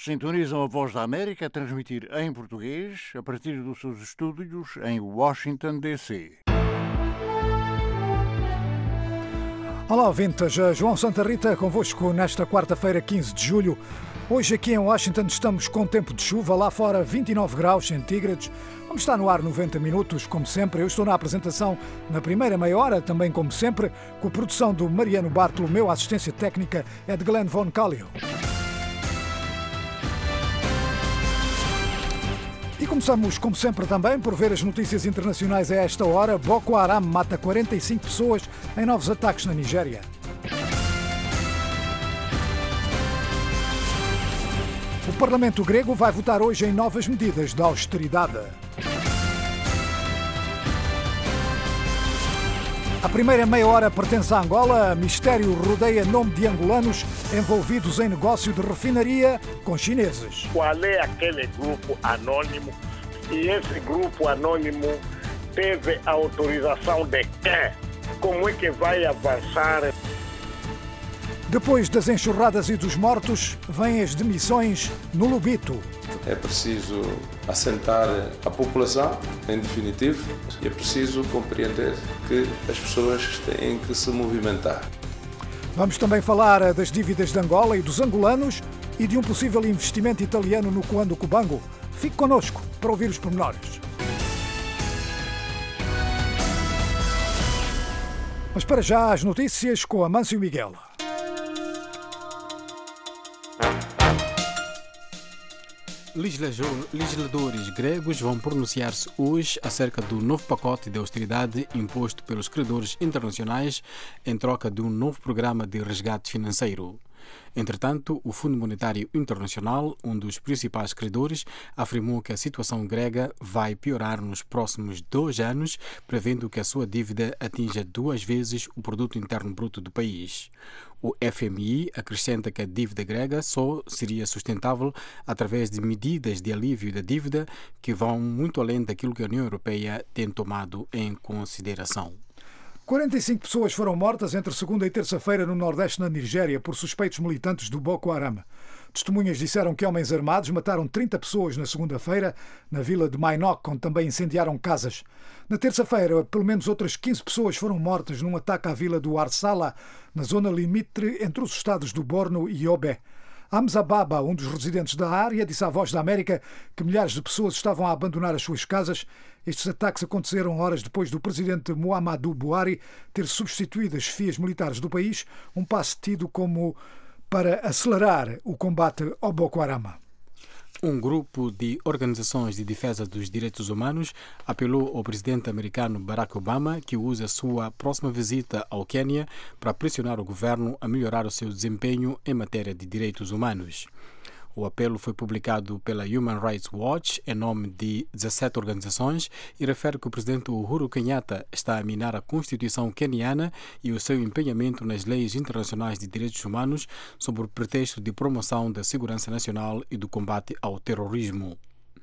Sintonizam a Voz da América a transmitir em português a partir dos seus estúdios em Washington, D.C. Olá, ouvintes. João Santa Rita convosco nesta quarta-feira, 15 de julho. Hoje aqui em Washington estamos com tempo de chuva, lá fora 29 graus centígrados. Vamos estar no ar 90 minutos, como sempre. Eu estou na apresentação na primeira meia hora, também como sempre, com a produção do Mariano Bartolomeu, a assistência técnica é de Glenn Von Callio. E começamos, como sempre, também por ver as notícias internacionais a esta hora. Boko Haram mata 45 pessoas em novos ataques na Nigéria. O Parlamento grego vai votar hoje em novas medidas de austeridade. A primeira meia hora pertence a Angola. Mistério rodeia nome de angolanos envolvidos em negócio de refinaria com chineses. Qual é aquele grupo anônimo? E esse grupo anônimo teve a autorização de quem? Como é que vai avançar? Depois das enxurradas e dos mortos, vêm as demissões no Lubito. É preciso assentar a população, em definitivo, e é preciso compreender que as pessoas têm que se movimentar. Vamos também falar das dívidas de Angola e dos angolanos e de um possível investimento italiano no Cuando Cubango. Fique connosco para ouvir os pormenores. Mas para já as notícias com Amâncio Miguel. Legisladores gregos vão pronunciar-se hoje acerca do novo pacote de austeridade imposto pelos credores internacionais em troca de um novo programa de resgate financeiro. Entretanto, o Fundo Monetário Internacional, um dos principais credores, afirmou que a situação grega vai piorar nos próximos 2 anos, prevendo que a sua dívida atinja 2 vezes o produto interno bruto do país. O FMI acrescenta que a dívida grega só seria sustentável através de medidas de alívio da dívida que vão muito além daquilo que a União Europeia tem tomado em consideração. 45 pessoas foram mortas entre segunda e terça-feira no Nordeste, na Nigéria, por suspeitos militantes do Boko Haram. Testemunhas disseram que homens armados mataram 30 pessoas na segunda-feira, na vila de Mainok, onde também incendiaram casas. Na terça-feira, pelo menos outras 15 pessoas foram mortas num ataque à vila do Arsala, na zona limítrofe entre os estados do Borno e Yobe. Hamza Baba, um dos residentes da área, disse à Voz da América que milhares de pessoas estavam a abandonar as suas casas. Estes ataques aconteceram horas depois do presidente Muhammadu Buhari ter substituído as chefias militares do país, um passo tido como para acelerar o combate ao Boko Haram. Um grupo de organizações de defesa dos direitos humanos apelou ao presidente americano Barack Obama que use a sua próxima visita ao Quênia para pressionar o governo a melhorar o seu desempenho em matéria de direitos humanos. O apelo foi publicado pela Human Rights Watch em nome de 17 organizações e refere que o presidente Uhuru Kenyatta está a minar a Constituição queniana e o seu empenhamento nas leis internacionais de direitos humanos sob o pretexto de promoção da segurança nacional e do combate ao terrorismo.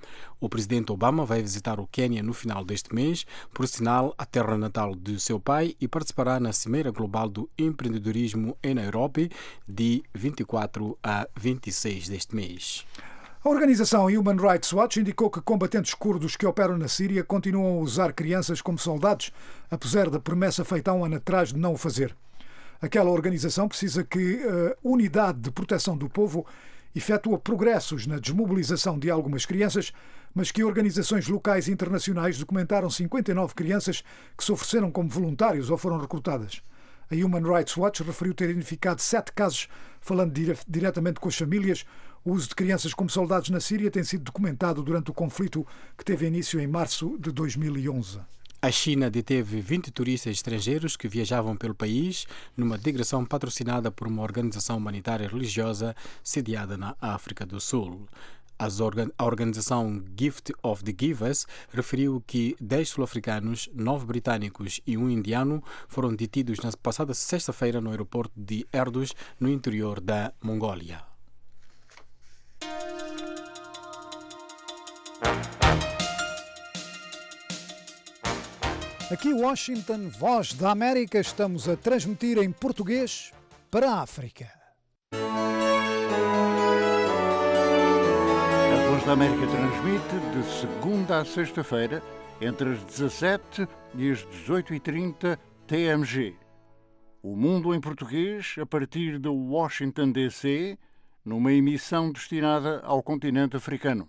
O presidente Obama vai visitar o Quênia no final deste mês, por sinal a terra natal de seu pai, e participará na Cimeira Global do Empreendedorismo em Nairobi de 24 a 26 deste mês. A organização Human Rights Watch indicou que combatentes curdos que operam na Síria continuam a usar crianças como soldados, apesar da promessa feita há um ano atrás de não o fazer. Aquela organização precisa que a Unidade de Proteção do Povo efetua progressos na desmobilização de algumas crianças, mas que organizações locais e internacionais documentaram 59 crianças que se ofereceram como voluntários ou foram recrutadas. A Human Rights Watch referiu ter identificado 7 casos, falando diretamente com as famílias. O uso de crianças como soldados na Síria tem sido documentado durante o conflito que teve início em março de 2011. A China deteve 20 turistas estrangeiros que viajavam pelo país numa digressão patrocinada por uma organização humanitária religiosa sediada na África do Sul. A organização Gift of the Givers referiu que 10 sul-africanos, 9 britânicos e um indiano foram detidos na passada sexta-feira no aeroporto de Erdos, no interior da Mongólia. Aqui Washington, Voz da América, estamos a transmitir em português para a África. Voz da América transmite de segunda a sexta-feira, entre as 17 e as 18h30 TMG. O Mundo em Português, a partir de Washington, D.C., numa emissão destinada ao continente africano.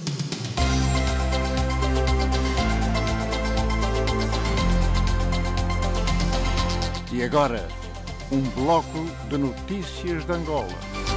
E agora, um bloco de notícias de Angola.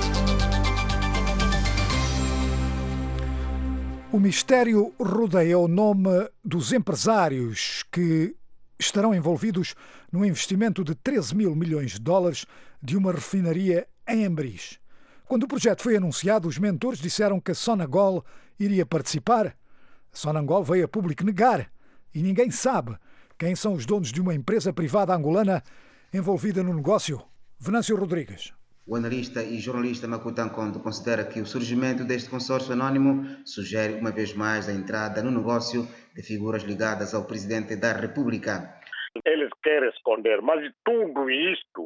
O mistério rodeia o nome dos empresários que estarão envolvidos no investimento de 13 mil milhões de dólares de uma refinaria em Ambriz. Quando o projeto foi anunciado, os mentores disseram que a Sonangol iria participar. A Sonangol veio a público negar e ninguém sabe quem são os donos de uma empresa privada angolana envolvida no negócio. Venâncio Rodrigues. O analista e jornalista Makuta Nkondo considera que o surgimento deste consórcio anónimo sugere uma vez mais a entrada no negócio de figuras ligadas ao presidente da República. Eles querem esconder, mas tudo isto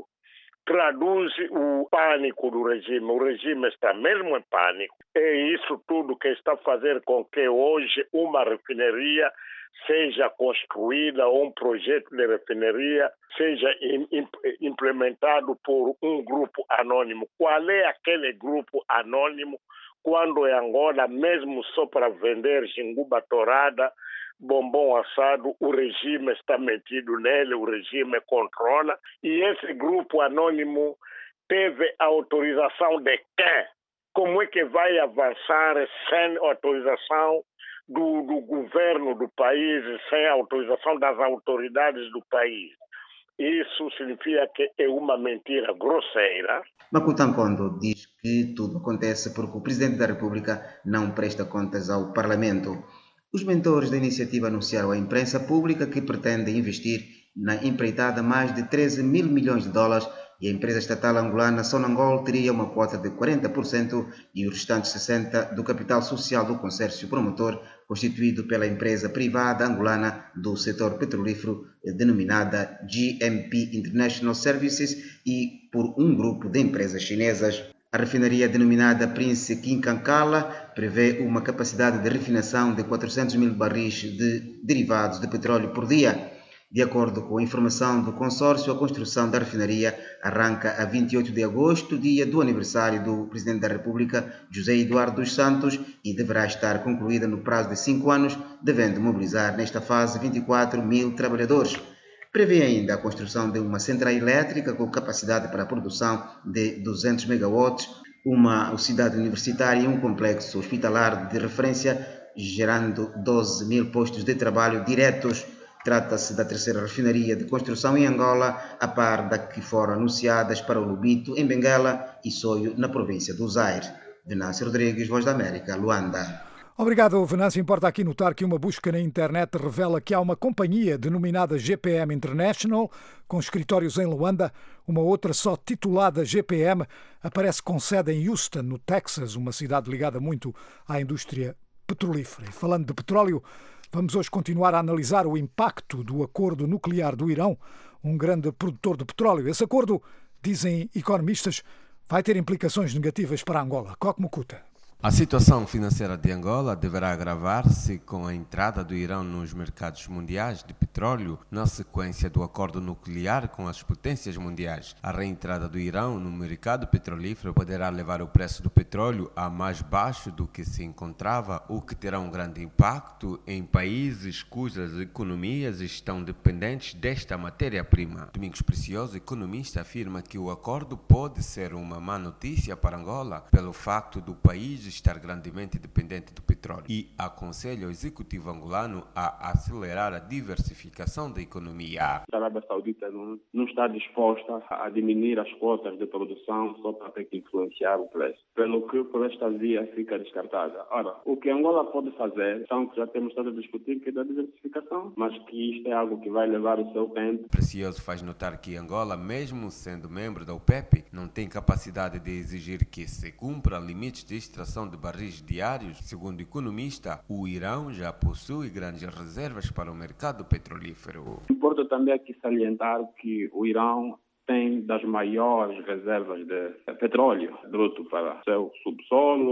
traduz o pânico do regime. O regime está mesmo em pânico. É isso tudo que está a fazer com que hoje uma refinaria seja construída, ou um projeto de refinaria seja implementado por um grupo anônimo. Qual é aquele grupo anônimo quando em Angola, mesmo só para vender jinguba torada, bombom assado, o regime está metido nele, o regime controla, e esse grupo anônimo teve autorização de quem? Como é que vai avançar sem autorização do governo do país, sem autorização das autoridades do país? Isso significa que é uma mentira grosseira. Makuta Nkondo diz que tudo acontece porque o Presidente da República não presta contas ao Parlamento. Os mentores da iniciativa anunciaram à imprensa pública que pretendem investir na empreitada mais de 13 mil milhões de dólares e a empresa estatal angolana Sonangol teria uma quota de 40% e os restantes 60% do capital social do consórcio promotor constituído pela empresa privada angolana do setor petrolífero denominada GMP International Services e por um grupo de empresas chinesas. A refinaria denominada Prince Kinkankala prevê uma capacidade de refinação de 400 mil barris de derivados de petróleo por dia. De acordo com a informação do consórcio, a construção da refinaria arranca a 28 de agosto, dia do aniversário do Presidente da República, José Eduardo dos Santos, e deverá estar concluída no prazo de 5 anos, devendo mobilizar nesta fase 24 mil trabalhadores. Prevê ainda a construção de uma central elétrica com capacidade para a produção de 200 megawatts, uma cidade universitária e um complexo hospitalar de referência, gerando 12 mil postos de trabalho diretos. Trata-se da terceira refinaria de construção em Angola, a par da que foram anunciadas para o Lubito, em Benguela, e Soio, na província do Zaire. Venâncio Rodrigues, Voz da América, Luanda. Obrigado, Venâncio. Importa aqui notar que uma busca na internet revela que há uma companhia denominada GPM International, com escritórios em Luanda. Uma outra só titulada GPM aparece com sede em Houston, no Texas, uma cidade ligada muito à indústria petrolífera. E falando de petróleo, vamos hoje continuar a analisar o impacto do acordo nuclear do Irão, um grande produtor de petróleo. Esse acordo, dizem economistas, vai ter implicações negativas para Angola. Coque Makuta. A situação financeira de Angola deverá agravar-se com a entrada do Irão nos mercados mundiais de petróleo na sequência do acordo nuclear com as potências mundiais. A reentrada do Irão no mercado petrolífero poderá levar o preço do petróleo a mais baixo do que se encontrava, o que terá um grande impacto em países cujas economias estão dependentes desta matéria-prima. Domingos Precioso, economista, afirma que o acordo pode ser uma má notícia para Angola pelo facto do país estar grandemente dependente do petróleo e aconselha o executivo angolano a acelerar a diversificação da economia. A Arábia Saudita não está disposta a diminuir as quotas de produção só para ter que influenciar o preço, pelo que por esta via fica descartada. Ora, o que Angola pode fazer, então que já temos estado a discutir, que é da diversificação, mas que isto é algo que vai levar o seu tempo. Precioso faz notar que Angola, mesmo sendo membro da OPEP, não tem capacidade de exigir que se cumpra limites de extração de barris diários. Segundo o economista, o Irão já possui grandes reservas para o mercado petrolífero. Importa também aqui salientar que o Irão tem das maiores reservas de petróleo bruto para seu subsolo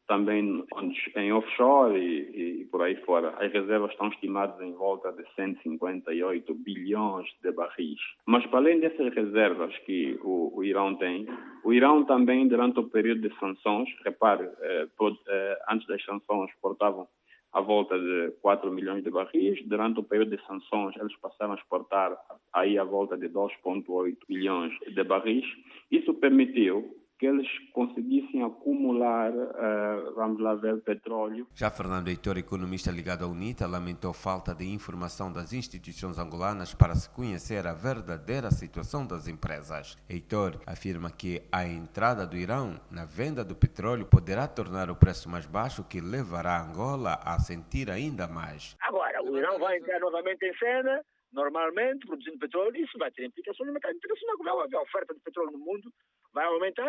também em offshore e por aí fora. As reservas estão estimadas em volta de 158 bilhões de barris. Mas para além dessas reservas que o Irão tem, o Irão também, durante o período de sanções, repare, antes das sanções exportavam à volta de 4 milhões de barris. Durante o período de sanções, eles passaram a exportar aí à volta de 2,8 milhões de barris. Isso permitiu que eles conseguissem acumular, vamos lá ver, petróleo. Já Fernando Heitor, economista ligado à UNITA, lamentou falta de informação das instituições angolanas para se conhecer a verdadeira situação das empresas. Heitor afirma que a entrada do Irão na venda do petróleo poderá tornar o preço mais baixo, que levará Angola a sentir ainda mais. Agora, o Irão vai entrar novamente em cena, normalmente, produzindo petróleo, isso vai ter implicações no mercado internacional. Vai haver a oferta de petróleo no mundo, vai aumentar,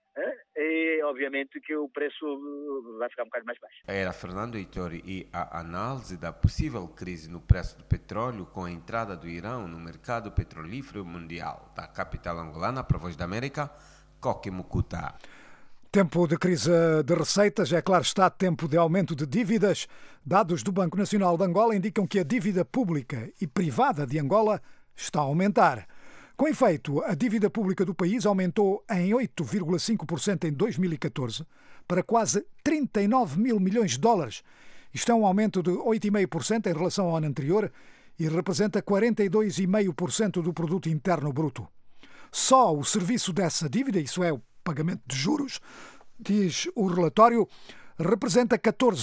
e obviamente que o preço vai ficar um bocado mais baixo. Era Fernando Heitor, e a análise da possível crise no preço do petróleo com a entrada do Irão no mercado petrolífero mundial. Da capital angolana, para a Voz da América, Coque Mucuta. Tempo de crise de receitas, é claro está, tempo de aumento de dívidas. Dados do Banco Nacional de Angola indicam que a dívida pública e privada de Angola está a aumentar. Com efeito, a dívida pública do país aumentou em 8,5% em 2014 para quase 39 mil milhões de dólares. Isto é um aumento de 8,5% em relação ao ano anterior e representa 42,5% do produto interno bruto. Só o serviço dessa dívida, isso é, o pagamento de juros, diz o relatório, representa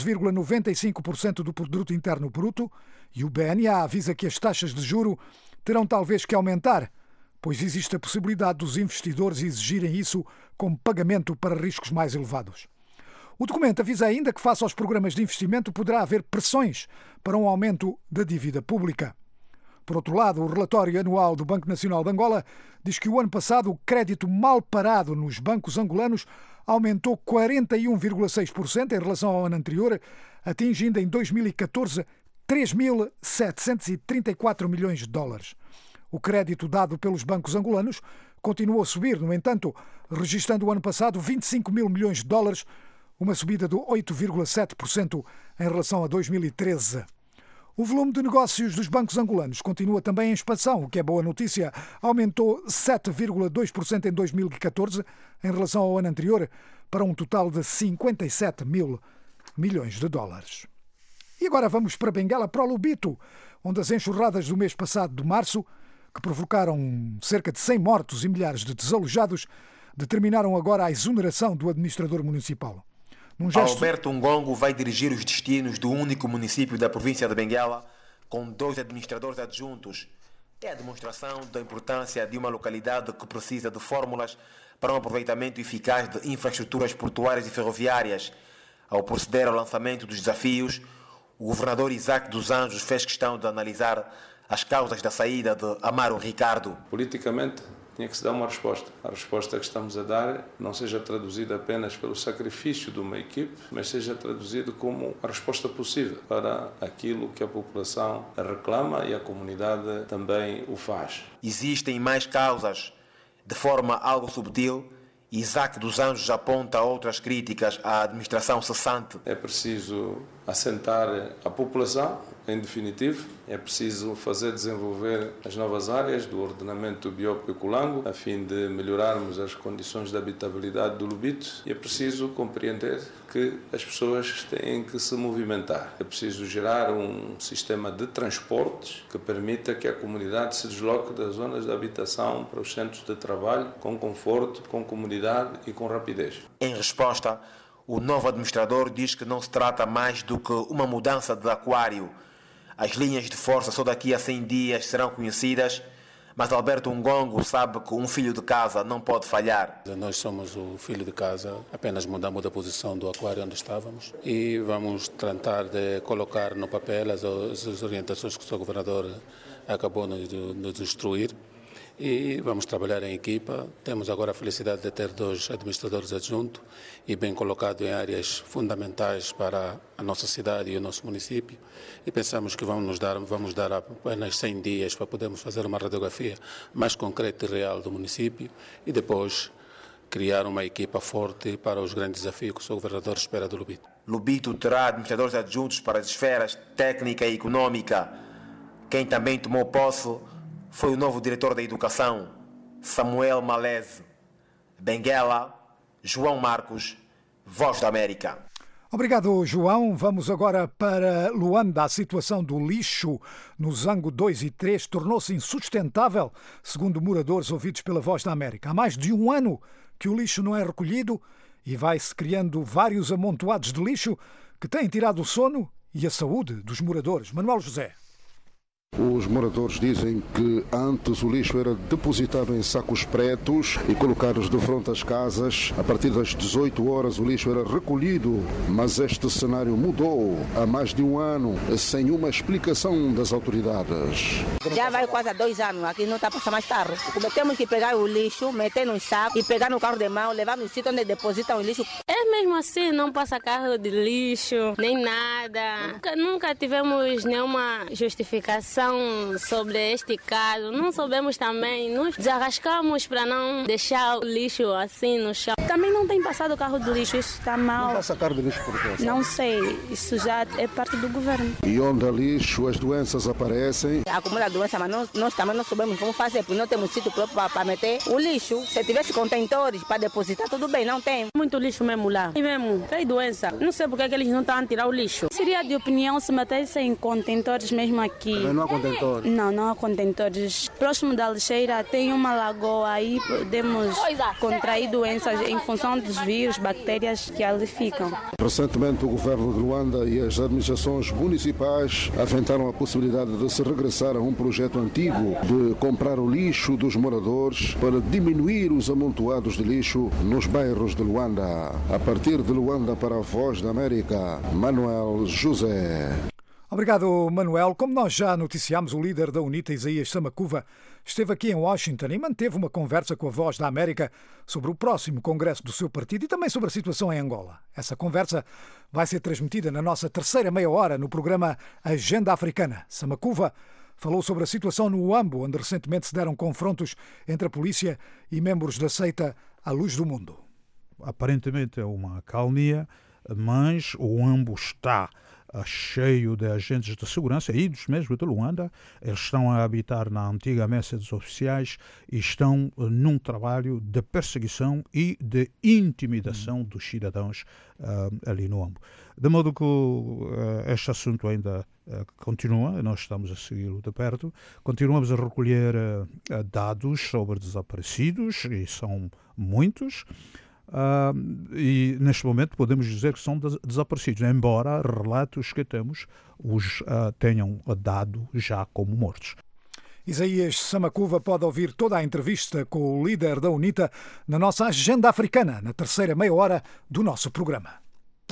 14,95% do produto interno bruto, e o BNA avisa que as taxas de juro terão talvez que aumentar, pois existe a possibilidade dos investidores exigirem isso como pagamento para riscos mais elevados. O documento avisa ainda que, face aos programas de investimento, poderá haver pressões para um aumento da dívida pública. Por outro lado, o relatório anual do Banco Nacional de Angola diz que o ano passado o crédito mal parado nos bancos angolanos aumentou 41,6% em relação ao ano anterior, atingindo em 2014 3.734 milhões de dólares. O crédito dado pelos bancos angolanos continuou a subir, no entanto, registrando o ano passado 25 mil milhões de dólares, uma subida de 8,7% em relação a 2013. O volume de negócios dos bancos angolanos continua também em expansão, o que é boa notícia. Aumentou 7,2% em 2014 em relação ao ano anterior, para um total de 57 mil milhões de dólares. E agora vamos para Benguela, para o Lubito, onde as enxurradas do mês passado de março, que provocaram cerca de 100 mortos e milhares de desalojados, determinaram agora a exoneração do administrador municipal. Alberto Ngongo vai dirigir os destinos do único município da província de Benguela com 2 administradores adjuntos. É a demonstração da importância de uma localidade que precisa de fórmulas para um aproveitamento eficaz de infraestruturas portuárias e ferroviárias. Ao proceder ao lançamento dos desafios, o governador Isaac dos Anjos fez questão de analisar as causas da saída de Amaro Ricardo. Politicamente, tinha que se dar uma resposta. A resposta que estamos a dar não seja traduzida apenas pelo sacrifício de uma equipe, mas seja traduzida como a resposta possível para aquilo que a população reclama e a comunidade também o faz. Existem mais causas. De forma algo subtil, Isaac dos Anjos aponta outras críticas à administração cessante. É preciso assentar a população, em definitivo. É preciso fazer desenvolver as novas áreas do ordenamento Bioko-Culango, a fim de melhorarmos as condições de habitabilidade do Lubito. E é preciso compreender que as pessoas têm que se movimentar. É preciso gerar um sistema de transportes que permita que a comunidade se desloque das zonas de habitação para os centros de trabalho com conforto, com comodidade e com rapidez. Em resposta, o novo administrador diz que não se trata mais do que uma mudança de aquário. As linhas de força só daqui a 100 dias serão conhecidas, mas Alberto Ngongo sabe que um filho de casa não pode falhar. Nós somos o filho de casa, apenas mudamos a posição do aquário onde estávamos e vamos tentar de colocar no papel as orientações que o Sr. Governador acabou de nos instruir. E vamos trabalhar em equipa. Temos agora a felicidade de ter 2 administradores adjuntos e bem colocados em áreas fundamentais para a nossa cidade e o nosso município. E pensamos que vamos dar apenas 100 dias para podermos fazer uma radiografia mais concreta e real do município e depois criar uma equipa forte para os grandes desafios que o Sr. Governador espera do Lubito. Lubito terá administradores adjuntos para as esferas técnica e econômica. Quem também tomou posse foi o novo diretor da Educação, Samuel Malese. Benguela, João Marcos, Voz da América. Obrigado, João. Vamos agora para Luanda. A situação do lixo no Zango 2 e 3 tornou-se insustentável, segundo moradores ouvidos pela Voz da América. Há mais de um ano que o lixo não é recolhido e vai-se criando vários amontoados de lixo que têm tirado o sono e a saúde dos moradores. Manuel José. Os moradores dizem que antes o lixo era depositado em sacos pretos e colocados de frente às casas. A partir das 18 horas o lixo era recolhido, mas este cenário mudou há mais de um ano, sem uma explicação das autoridades. Já vai quase 2 anos, aqui não está passando mais carro. Temos que pegar o lixo, meter no saco e pegar no carro de mão, levar no sítio onde depositam o lixo. É mesmo assim, não passa carro de lixo, nem nada. Nunca tivemos nenhuma justificação sobre este caso. Não soubemos também, nos desarrascamos para não deixar o lixo assim no chão. Também não tem passado o carro de lixo, isso está mal. Não passa carro de lixo por quê? Não sei, isso já é parte do governo. E onde há lixo, as doenças aparecem. Acumula doença, mas nós também não sabemos como fazer, porque não temos sítio próprio para meter o lixo. Se tivesse contentores para depositar, tudo bem, não tem. Muito lixo mesmo lá. E mesmo, tem doença. Não sei porque é que eles não estão a tirar o lixo. Seria de opinião se metessem contentores mesmo aqui. Mas não há contentores? Não há contentores. Próximo da lixeira tem uma lagoa, aí podemos contrair doenças em função dos vírus, bactérias que ali ficam. Recentemente o governo de Luanda e as administrações municipais aventaram a possibilidade de se regressar a um projeto antigo de comprar o lixo dos moradores para diminuir os amontoados de lixo nos bairros de Luanda. A partir de Luanda para a Voz da América, Manuel José. Obrigado, Manuel. Como nós já noticiámos, o líder da UNITA, Isaías Samakuva, esteve aqui em Washington e manteve uma conversa com a Voz da América sobre o próximo congresso do seu partido e também sobre a situação em Angola. Essa conversa vai ser transmitida na nossa terceira meia hora no programa Agenda Africana. Samakuva falou sobre a situação no Uambo, onde recentemente se deram confrontos entre a polícia e membros da seita À Luz do Mundo. Aparentemente é uma calmia, mas o Uambo está cheio de agentes de segurança, idos mesmo de Luanda. Eles estão a habitar na antiga mesa dos oficiais e estão num trabalho de perseguição e de intimidação dos cidadãos ali no Uambo. De modo que este assunto ainda continua, nós estamos a segui-lo de perto, continuamos a recolher dados sobre desaparecidos, e são muitos. E neste momento podemos dizer que são desaparecidos, embora relatos que temos os tenham dado já como mortos. Isaías Samakuva pode ouvir toda a entrevista com o líder da UNITA na nossa Agenda Africana, na terceira meia hora do nosso programa.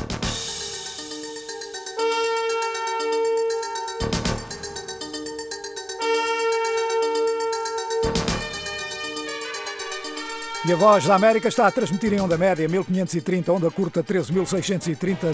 E a Voz da América está a transmitir em onda média 1530, onda curta 13.630,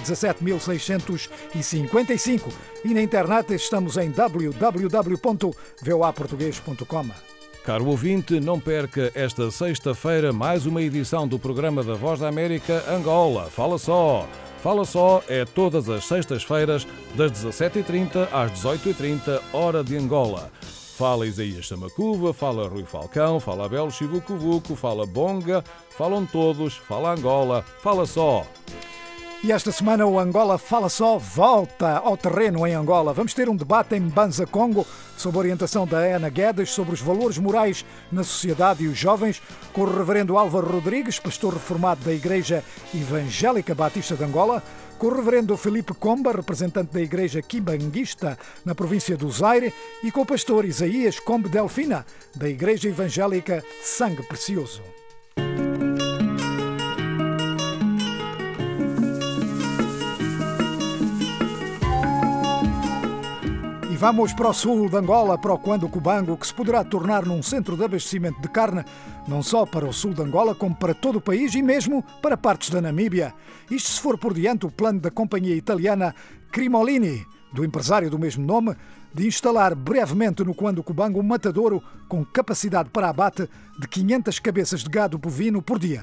17.655 e na internet estamos em www.voaportugues.com. Caro ouvinte, não perca esta sexta-feira mais uma edição do programa da Voz da América Angola. Fala só! Fala só é todas as sextas-feiras das 17h30 às 18h30, hora de Angola. Fala Isaías Samakuva, fala Rui Falcão, fala Abel Chivucuvuco, fala Bonga, falam todos, fala Angola, fala só. E esta semana o Angola Fala Só volta ao terreno em Angola. Vamos ter um debate em Mbanza, Congo, sob a orientação da Ana Guedes, sobre os valores morais na sociedade e os jovens, com o reverendo Álvaro Rodrigues, pastor reformado da Igreja Evangélica Batista de Angola, com o reverendo Felipe Comba, representante da Igreja Quimbanguista na província do Zaire, e com o pastor Isaías Combe Delfina, da Igreja Evangélica Sangue Precioso. E vamos para o sul de Angola, para o Cuando Cubango, que se poderá tornar num centro de abastecimento de carne, não só para o sul de Angola, como para todo o país e mesmo para partes da Namíbia. Isto se for por diante o plano da companhia italiana Crimolini, do empresário do mesmo nome, de instalar brevemente no Cuando Cubango um matadouro com capacidade para abate de 500 cabeças de gado bovino por dia.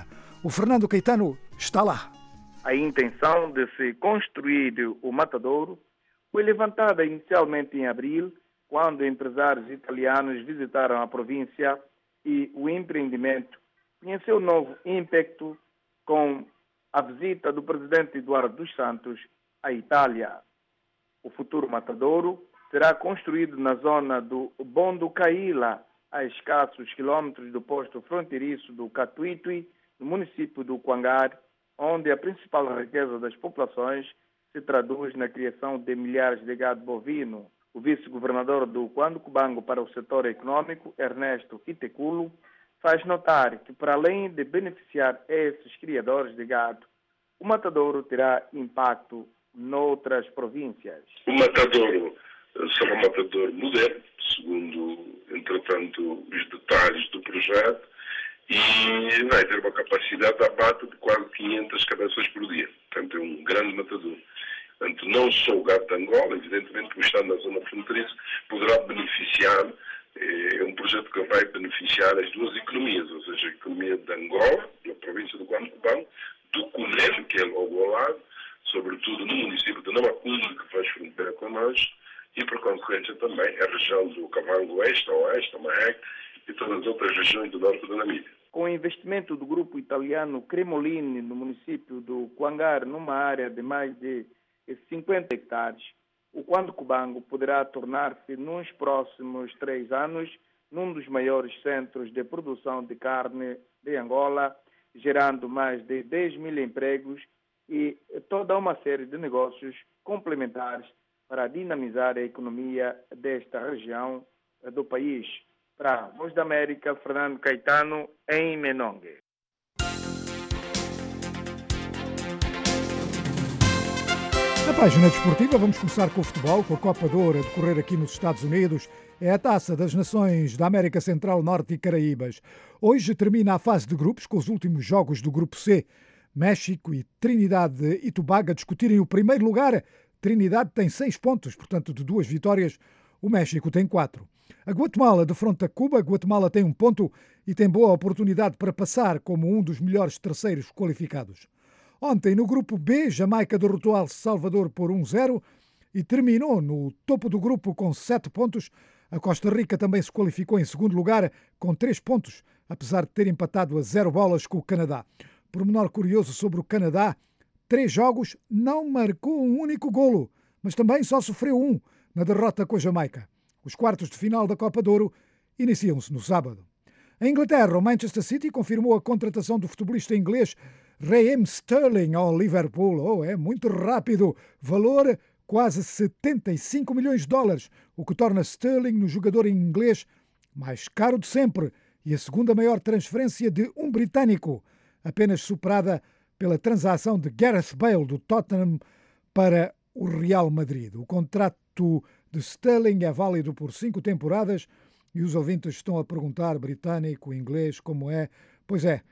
O Fernando Caetano está lá. A intenção de se construir o matadouro foi levantada inicialmente em abril, quando empresários italianos visitaram a província e o empreendimento conheceu novo ímpeto com a visita do presidente Eduardo dos Santos à Itália. O futuro matadouro será construído na zona do Bondo Caíla, a escassos quilômetros do posto fronteiriço do Catuitui, no município do Quangar, onde a principal riqueza das populações se traduz na criação de milhares de gado bovino. O vice-governador do Cuando-Cubango para o setor econômico, Ernesto Iteculo, faz notar que, para além de beneficiar esses criadores de gado, o matadouro terá impacto noutras províncias. O matadouro será um matadouro moderno, segundo, entretanto, os detalhes do projeto, e vai ter uma capacidade de abate de quase 500 cabeças por dia. Portanto, é um grande matadouro. Portanto, não só o gado de Angola, evidentemente, que está na zona fronteiriça, poderá beneficiar, é um projeto que vai beneficiar as duas economias, ou seja, a economia de Angola, da província do Cuando-Cubango, do Cunene, que é logo ao lado, sobretudo no município de Namacunde, que faz fronteira com nós, e, por consequência, também a região do Kavango Oeste, Oeste, Mahé e todas as outras regiões do norte da Namíbia. Com o investimento do grupo italiano Cremolini no município do Quangar, numa área de mais de 50 hectares, o Cuando-Cubango poderá tornar-se, nos próximos 3 anos, num dos maiores centros de produção de carne de Angola, gerando mais de 10 mil empregos e toda uma série de negócios complementares para dinamizar a economia desta região do país. Para a Voz da América, Fernando Caetano, em Menongue. Na página desportiva, vamos começar com o futebol, com a Copa de Ouro a decorrer aqui nos Estados Unidos. É a Taça das Nações da América Central, Norte e Caraíbas. Hoje termina a fase de grupos com os últimos jogos do Grupo C. México e Trinidade e Tobago a discutirem o primeiro lugar. Trinidade tem 6 pontos, portanto, de 2 vitórias, o México tem 4. A Guatemala defronta Cuba. A Guatemala tem 1 ponto e tem boa oportunidade para passar como um dos melhores terceiros qualificados. Ontem, no grupo B, Jamaica derrotou El Salvador por 1-0 e terminou no topo do grupo com 7 pontos. A Costa Rica também se qualificou em segundo lugar com 3 pontos, apesar de ter empatado a 0 bolas com o Canadá. Pormenor curioso sobre o Canadá: 3 jogos, não marcou um único golo, mas também só sofreu 1 na derrota com a Jamaica. Os quartos de final da Copa de Ouro iniciam-se no sábado. Em Inglaterra, o Manchester City confirmou a contratação do futebolista inglês Raheem Sterling ao Liverpool. É muito rápido. Valor quase 75 milhões de dólares, o que torna Sterling no jogador inglês mais caro de sempre e a segunda maior transferência de um britânico, apenas superada pela transação de Gareth Bale do Tottenham para o Real Madrid. O contrato de Sterling é válido por 5 temporadas e os ouvintes estão a perguntar: britânico, inglês, como é? Pois é,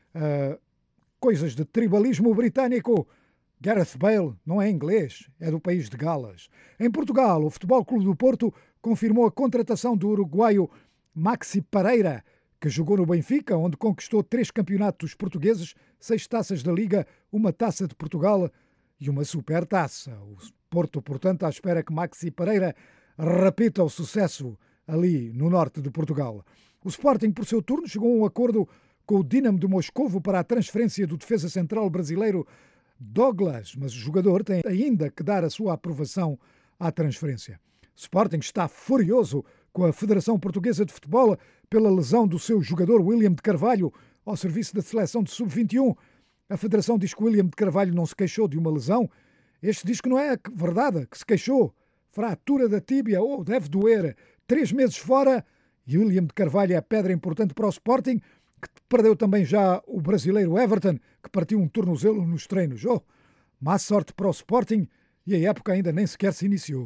coisas de tribalismo britânico. Gareth Bale não é inglês, é do país de Gales. Em Portugal, o Futebol Clube do Porto confirmou a contratação do uruguaio Maxi Pereira, que jogou no Benfica, onde conquistou 3 campeonatos portugueses, 6 taças da Liga, 1 taça de Portugal e uma supertaça. O Porto, portanto, à espera que Maxi Pereira repita o sucesso ali no norte de Portugal. O Sporting, por seu turno, chegou a um acordo com o Dinamo de Moscovo para a transferência do defesa central brasileiro Douglas, mas o jogador tem ainda que dar a sua aprovação à transferência. Sporting está furioso com a Federação Portuguesa de Futebol pela lesão do seu jogador William de Carvalho ao serviço da seleção de sub-21. A Federação diz que William de Carvalho não se queixou de uma lesão. Este diz que não é verdade, que se queixou. Fratura da tíbia, deve doer. 3 meses fora, e William de Carvalho é pedra importante para o Sporting, que perdeu também já o brasileiro Everton, que partiu um tornozelo nos treinos. Má sorte para o Sporting, e a época ainda nem sequer se iniciou.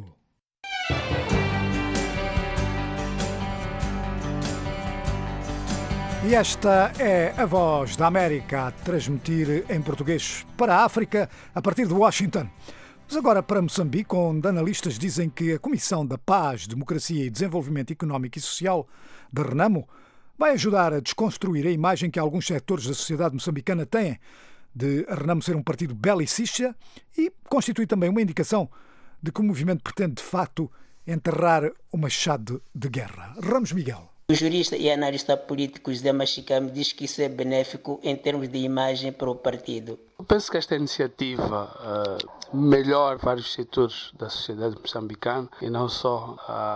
E esta é a Voz da América a transmitir em português para a África a partir de Washington. Mas agora para Moçambique, onde analistas dizem que a Comissão da Paz, Democracia e Desenvolvimento Económico e Social da RENAMO vai ajudar a desconstruir a imagem que alguns setores da sociedade moçambicana têm de a Renamo ser um partido belicista e constitui também uma indicação de que o movimento pretende, de facto, enterrar o machado de guerra. Ramos Miguel. O jurista e analista político José Machicame diz que isso é benéfico em termos de imagem para o partido. Eu penso que esta iniciativa melhora vários setores da sociedade moçambicana e não só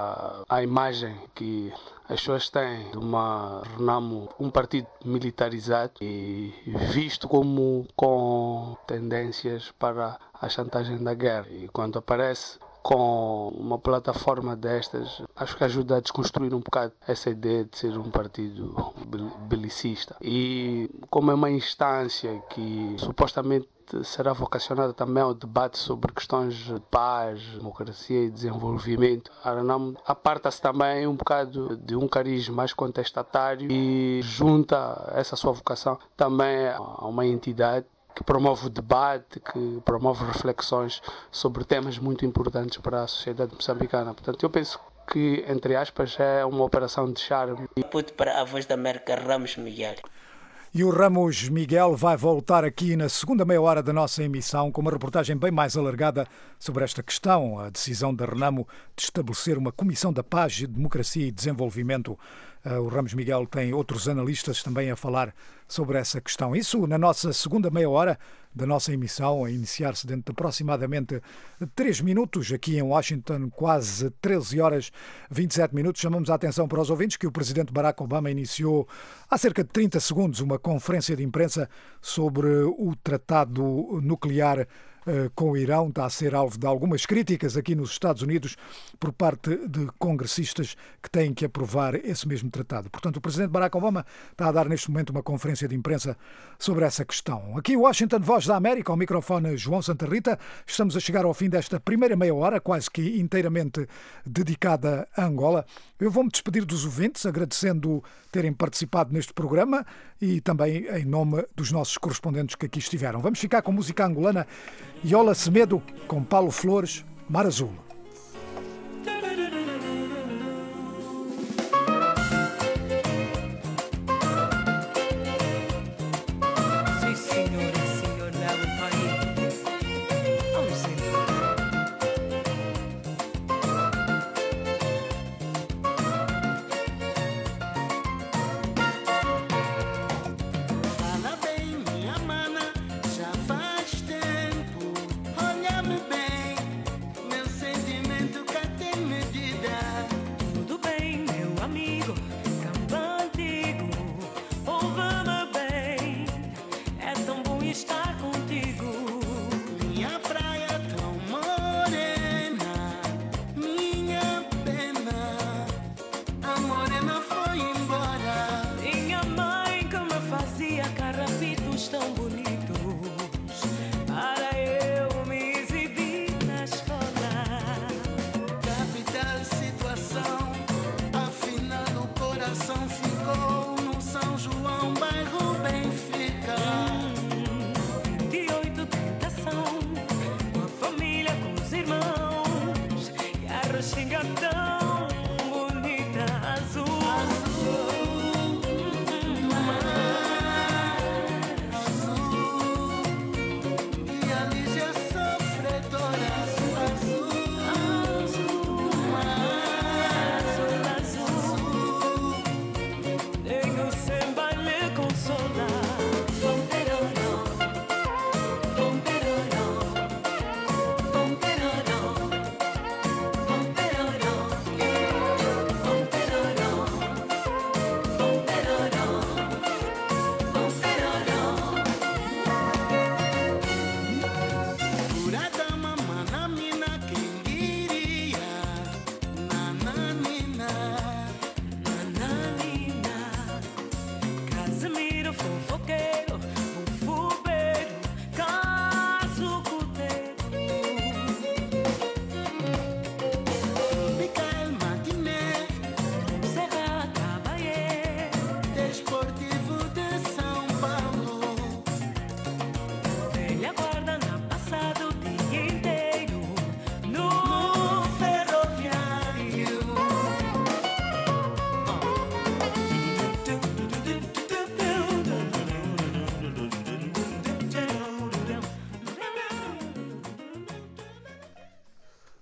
a imagem que as pessoas têm de uma Renamo, um partido militarizado e visto como com tendências para a chantagem da guerra. E quando aparece com uma plataforma destas, acho que ajuda a desconstruir um bocado essa ideia de ser um partido belicista. E como é uma instância que supostamente será vocacionada também ao debate sobre questões de paz, democracia e desenvolvimento, a Renamo aparta-se também um bocado de um cariz mais contestatário e junta essa sua vocação também a uma entidade que promove o debate, que promove reflexões sobre temas muito importantes para a sociedade moçambicana. Portanto, eu penso que, entre aspas, é uma operação de charme. Input para a Voz da América, Ramos Miguel. E o Ramos Miguel vai voltar aqui na segunda meia hora da nossa emissão com uma reportagem bem mais alargada sobre esta questão, a decisão da Renamo de estabelecer uma Comissão da Paz, Democracia e Desenvolvimento. O Ramos Miguel tem outros analistas também a falar sobre essa questão. Isso na nossa segunda meia hora da nossa emissão, a iniciar-se dentro de aproximadamente 3 minutos, aqui em Washington, quase 13 horas 27 minutos. Chamamos a atenção para os ouvintes que o presidente Barack Obama iniciou há cerca de 30 segundos uma conferência de imprensa sobre o tratado nuclear com o Irão. Está a ser alvo de algumas críticas aqui nos Estados Unidos por parte de congressistas que têm que aprovar esse mesmo tratado. Portanto, o presidente Barack Obama está a dar neste momento uma conferência de imprensa sobre essa questão. Aqui Washington, Voz da América, ao microfone João Santa Rita. Estamos a chegar ao fim desta primeira meia hora, quase que inteiramente dedicada a Angola. Eu vou-me despedir dos ouvintes, agradecendo terem participado neste programa e também em nome dos nossos correspondentes que aqui estiveram. Vamos ficar com música angolana Iola Semedo, com Paulo Flores, Mar Azul.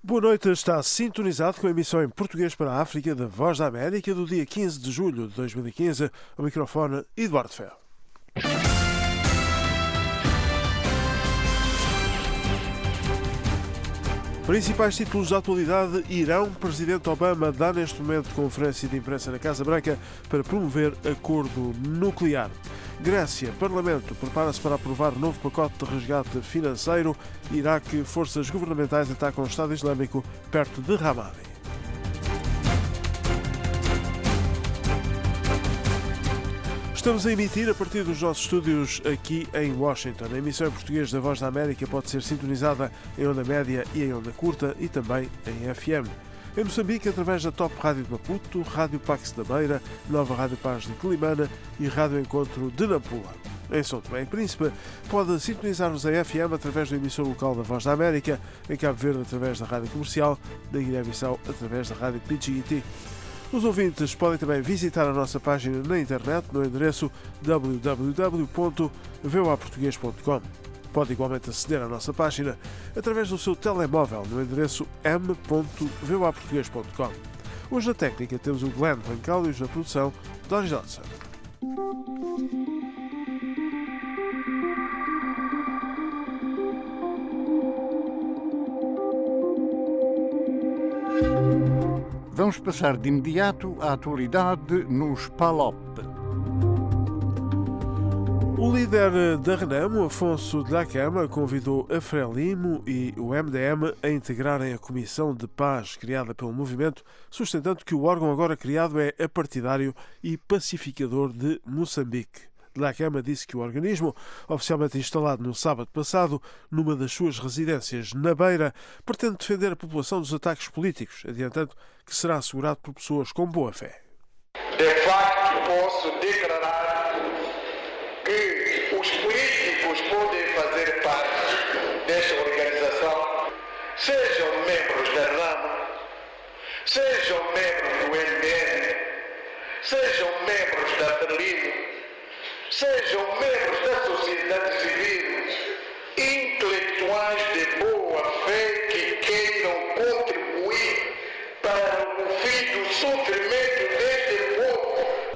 Boa noite, está sintonizado com a emissão em português para a África da Voz da América do dia 15 de julho de 2015. O microfone Eduardo Ferro. Principais títulos da atualidade: Irão. Presidente Obama dá neste momento conferência de imprensa na Casa Branca para promover acordo nuclear. Grécia. Parlamento prepara-se para aprovar novo pacote de resgate financeiro. Iraque. Forças governamentais atacam o Estado Islâmico perto de Ramadi. Estamos a emitir a partir dos nossos estúdios aqui em Washington. A emissão em português da Voz da América pode ser sintonizada em onda média e em onda curta e também em FM. Em Moçambique, através da Top Rádio de Maputo, Rádio Pax da Beira, Nova Rádio Paz de Quilimana e Rádio Encontro de Nampula. Em São Tomé e Príncipe, pode sintonizar-nos em FM através do emissor local da Voz da América, em Cabo Verde através da Rádio Comercial, na Guiné-Bissau através da Rádio PGT. Os ouvintes podem também visitar a nossa página na internet no endereço www.voaportugues.com. Pode igualmente aceder à nossa página através do seu telemóvel no endereço m.voaportugues.com. Hoje na técnica temos o Glenn Van Callius, na produção Doris Johnson. Vamos passar de imediato à atualidade nos PALOP. O líder da Renamo, Afonso Dhlakama, convidou a Frelimo e o MDM a integrarem a Comissão de Paz criada pelo movimento, sustentando que o órgão agora criado é apartidário e pacificador de Moçambique. Dhlakama disse que o organismo, oficialmente instalado no sábado passado, numa das suas residências na Beira, pretende defender a população dos ataques políticos, adiantando que será assegurado por pessoas com boa fé. De facto, posso declarar que os políticos podem fazer parte desta organização, sejam membros da Renamo, sejam membros do MDM, sejam membros da Frelimo, sejam membros da sociedade civil, intelectuais de boa fé que queiram contribuir para o fim do sofrimento deste povo.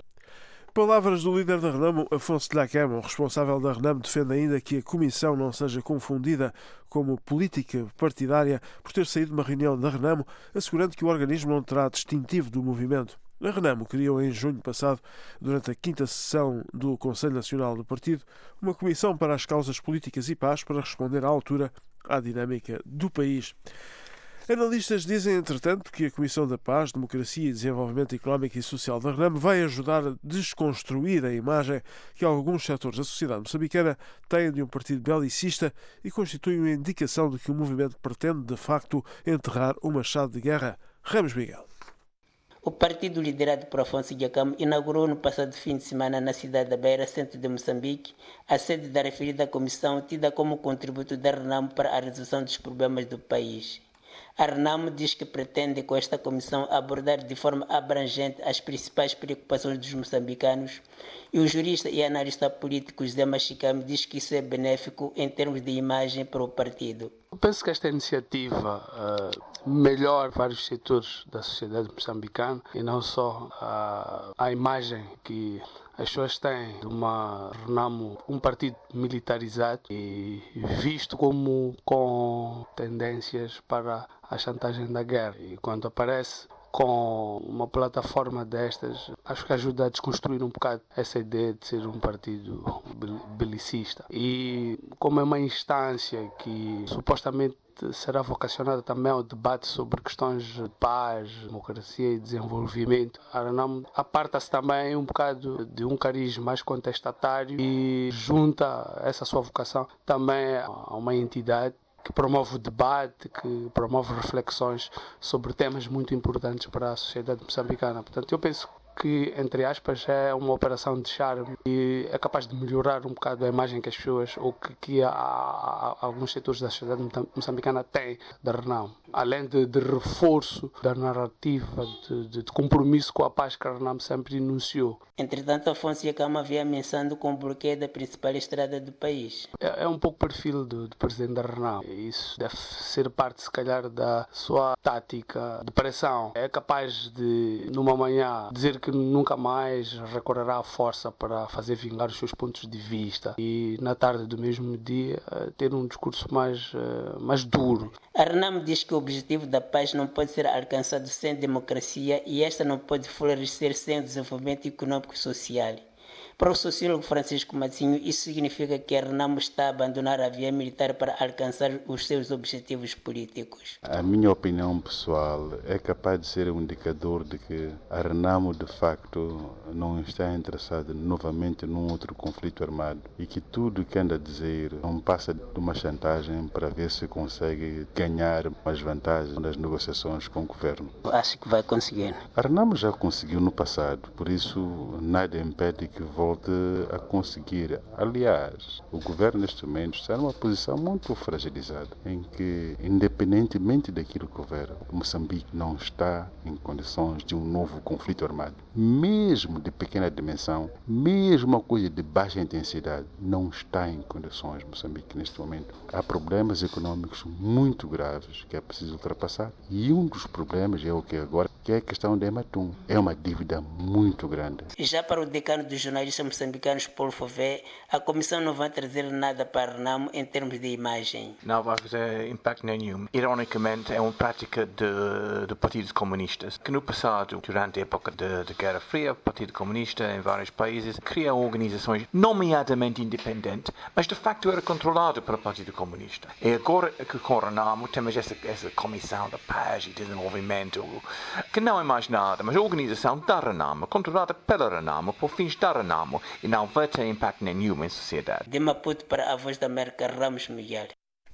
Palavras do líder da Renamo, Afonso Dhlakama. O responsável da Renamo defende ainda que a comissão não seja confundida como política partidária por ter saído de uma reunião da Renamo, assegurando que o organismo não terá distintivo do movimento. A Renamo criou em junho passado, durante a 5ª sessão do Conselho Nacional do Partido, uma comissão para as causas políticas e paz para responder à altura à dinâmica do país. Analistas dizem, entretanto, que a Comissão da Paz, Democracia e Desenvolvimento Económico e Social da Renamo vai ajudar a desconstruir a imagem que alguns setores da sociedade moçambicana têm de um partido belicista e constitui uma indicação de que o movimento pretende, de facto, enterrar o machado de guerra. Ramos Miguel. O partido liderado por Afonso Dhlakama inaugurou no passado fim de semana na cidade da Beira, centro de Moçambique, a sede da referida comissão, tida como contributo da Renamo para a resolução dos problemas do país. A Renamo diz que pretende, com esta comissão, abordar de forma abrangente as principais preocupações dos moçambicanos, e o jurista e analista político José Machicame diz que isso é benéfico em termos de imagem para o partido. Eu penso que esta iniciativa melhora vários setores da sociedade moçambicana e não só a imagem que as pessoas têm de uma Renamo, um partido militarizado e visto como com tendências para a chantagem da guerra. E quando aparece com uma plataforma destas, acho que ajuda a desconstruir um bocado essa ideia de ser um partido belicista. E como é uma instância que supostamente será vocacionada também ao debate sobre questões de paz, democracia e desenvolvimento, a Renamo aparta-se também um bocado de um cariz mais contestatário e junta essa sua vocação também a uma entidade que promove o debate, que promove reflexões sobre temas muito importantes para a sociedade moçambicana. Portanto, eu penso que, entre aspas, é uma operação de charme e é capaz de melhorar um bocado a imagem que as pessoas, ou que alguns setores da sociedade moçambicana têm da Renamo. além de reforço da narrativa de compromisso com a paz que a RENAM sempre enunciou. Entretanto, Afonso Dhlakama havia ameaçado com o bloqueio da principal estrada do país. É um pouco o perfil do presidente da RENAM. Isso deve ser parte, se calhar, da sua tática de pressão. É capaz de, numa manhã, dizer que nunca mais recorrerá à força para fazer vingar os seus pontos de vista e, na tarde do mesmo dia, ter um discurso mais duro. A RENAM diz que o objetivo da paz não pode ser alcançado sem democracia e esta não pode florescer sem desenvolvimento econômico e social. Para o sociólogo Francisco Matinho, isso significa que a RENAM está a abandonar a via militar para alcançar os seus objetivos políticos. A minha opinião pessoal é capaz de ser um indicador de que a RENAM de facto não está interessada novamente num outro conflito armado e que tudo o que anda a dizer não passa de uma chantagem para ver se consegue ganhar mais vantagens nas negociações com o governo. Acho que vai conseguir. A RENAM já conseguiu no passado, por isso nada impede que volte a conseguir. Aliás, o governo neste momento está numa posição muito fragilizada, em que, independentemente daquilo que houver, Moçambique não está em condições de um novo conflito armado. Mesmo de pequena dimensão, mesmo uma coisa de baixa intensidade, não está em condições Moçambique neste momento. Há problemas econômicos muito graves que é preciso ultrapassar. E um dos problemas é o que agora, que é a questão da Ematum. É uma dívida muito grande. E já para o decano dos jornalistas moçambicanos, Paulo Fové, a comissão não vai trazer nada para a RENAM em termos de imagem. Não vai fazer impacto nenhum. Ironicamente, é uma prática de partidos comunistas, que no passado, durante a época de Guerra Fria, o Partido Comunista em vários países cria organizações nomeadamente independentes, mas de facto era controlado pelo Partido Comunista. E agora que com a RENAM temos essa comissão da paz e desenvolvimento, que não é mais nada, mas a organização da RENAM, controlada pela RENAM, por fins da RENAM, e não vai ter impacto nenhum em sociedade. De Maputo para a Voz da América, Ramos Miguel.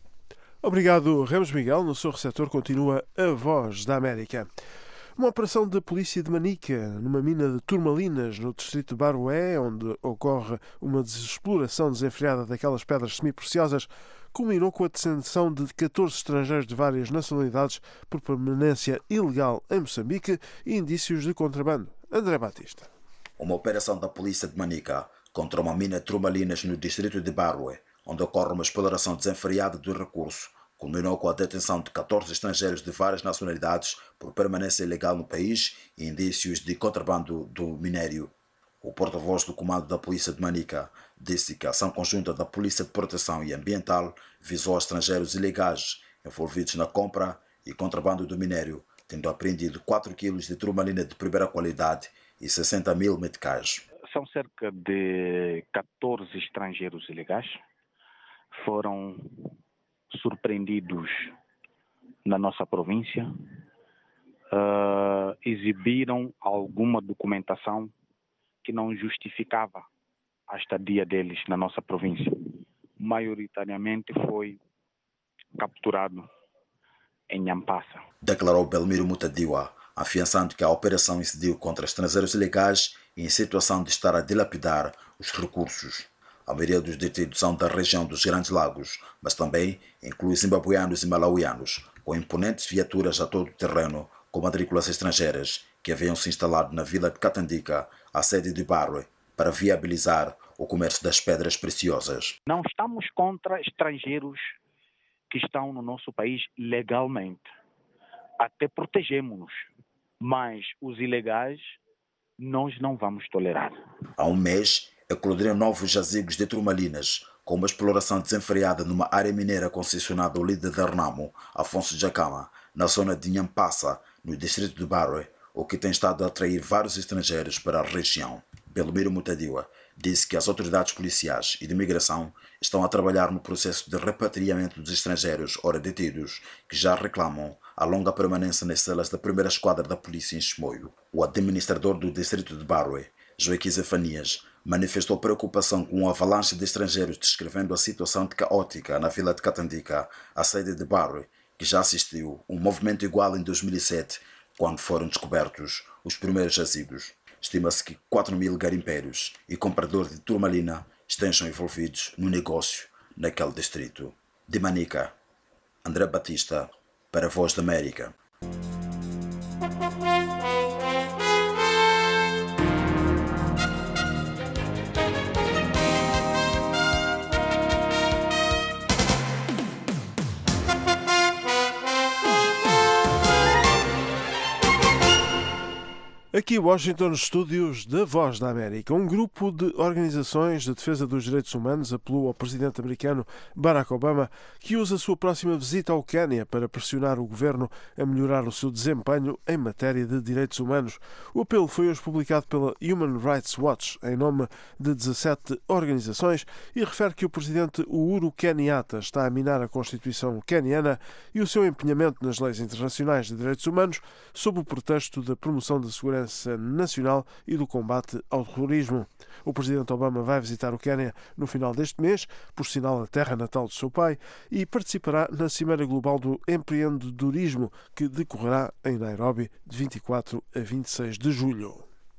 Obrigado, Ramos Miguel. No seu receptor continua a Voz da América. Uma operação da polícia de Manica, numa mina de turmalinas no distrito de Baroé, onde ocorre uma exploração desenfreada daquelas pedras semipreciosas, culminou com a detenção de 14 estrangeiros de várias nacionalidades por permanência ilegal em Moçambique e indícios de contrabando. André Batista. Uma operação da polícia de Manica contra uma mina de turmalinas no distrito de Baroé, onde ocorre uma exploração desenfreada do recurso, culminou com a detenção de 14 estrangeiros de várias nacionalidades por permanência ilegal no país e indícios de contrabando do minério. O porta-voz do comando da polícia de Manica disse que a ação conjunta da Polícia de Proteção e Ambiental visou estrangeiros ilegais envolvidos na compra e contrabando do minério, tendo apreendido 4 quilos de turmalina de primeira qualidade e 60 mil meticais. São cerca de 14 estrangeiros ilegais. Foram surpreendidos na nossa província. Exibiram alguma documentação que não justificava a estadia deles na nossa província. Maioritariamente foi capturado em Nhampassa. Declarou Belmiro Mutadiwa, afiançando que a operação incidiu contra estrangeiros ilegais e em situação de estar a dilapidar os recursos. A maioria dos detidos são da região dos Grandes Lagos, mas também inclui zimbabuianos e malauianos, com imponentes viaturas a todo o terreno, com matrículas estrangeiras, que haviam se instalado na vila de Catandica, a sede de Baroé, para viabilizar o comércio das pedras preciosas. Não estamos contra estrangeiros que estão no nosso país legalmente. Até protegemos-nos, mas os ilegais nós não vamos tolerar. Há um mês, eclodiram novos jazigos de turmalinas, com uma exploração desenfreada numa área mineira concessionada ao líder da RENAM, Afonso Dhlakama, na zona de Nhampassa, no distrito de Baroé, o que tem estado a atrair vários estrangeiros para a região. Belmiro Mutadiwa disse que as autoridades policiais e de imigração estão a trabalhar no processo de repatriamento dos estrangeiros ora detidos, que já reclamam a longa permanência nas celas da primeira esquadra da polícia em Chimoio. O administrador do distrito de Baroé, Joaquim Zefanias, manifestou preocupação com uma avalanche de estrangeiros, descrevendo a situação de caótica na vila de Catandica, a sede de Baroé, que já assistiu um movimento igual em 2007, quando foram descobertos os primeiros jazigos. Estima-se que 4 mil garimpeiros e compradores de turmalina estejam envolvidos no negócio naquele distrito. De Manica, André Batista, para a Voz da América. Aqui em Washington, estúdios da Voz da América. Um grupo de organizações de defesa dos direitos humanos apelou ao presidente americano Barack Obama que use a sua próxima visita ao Quênia para pressionar o governo a melhorar o seu desempenho em matéria de direitos humanos. O apelo foi hoje publicado pela Human Rights Watch em nome de 17 organizações e refere que o presidente Uhuru Kenyatta está a minar a Constituição queniana e o seu empenhamento nas leis internacionais de direitos humanos sob o pretexto da promoção da segurança nacional e do combate ao terrorismo. O presidente Obama vai visitar o Quênia no final deste mês, por sinal a terra natal do seu pai, e participará na Cimeira Global do Empreendedorismo, que decorrerá em Nairobi de 24 a 26 de julho.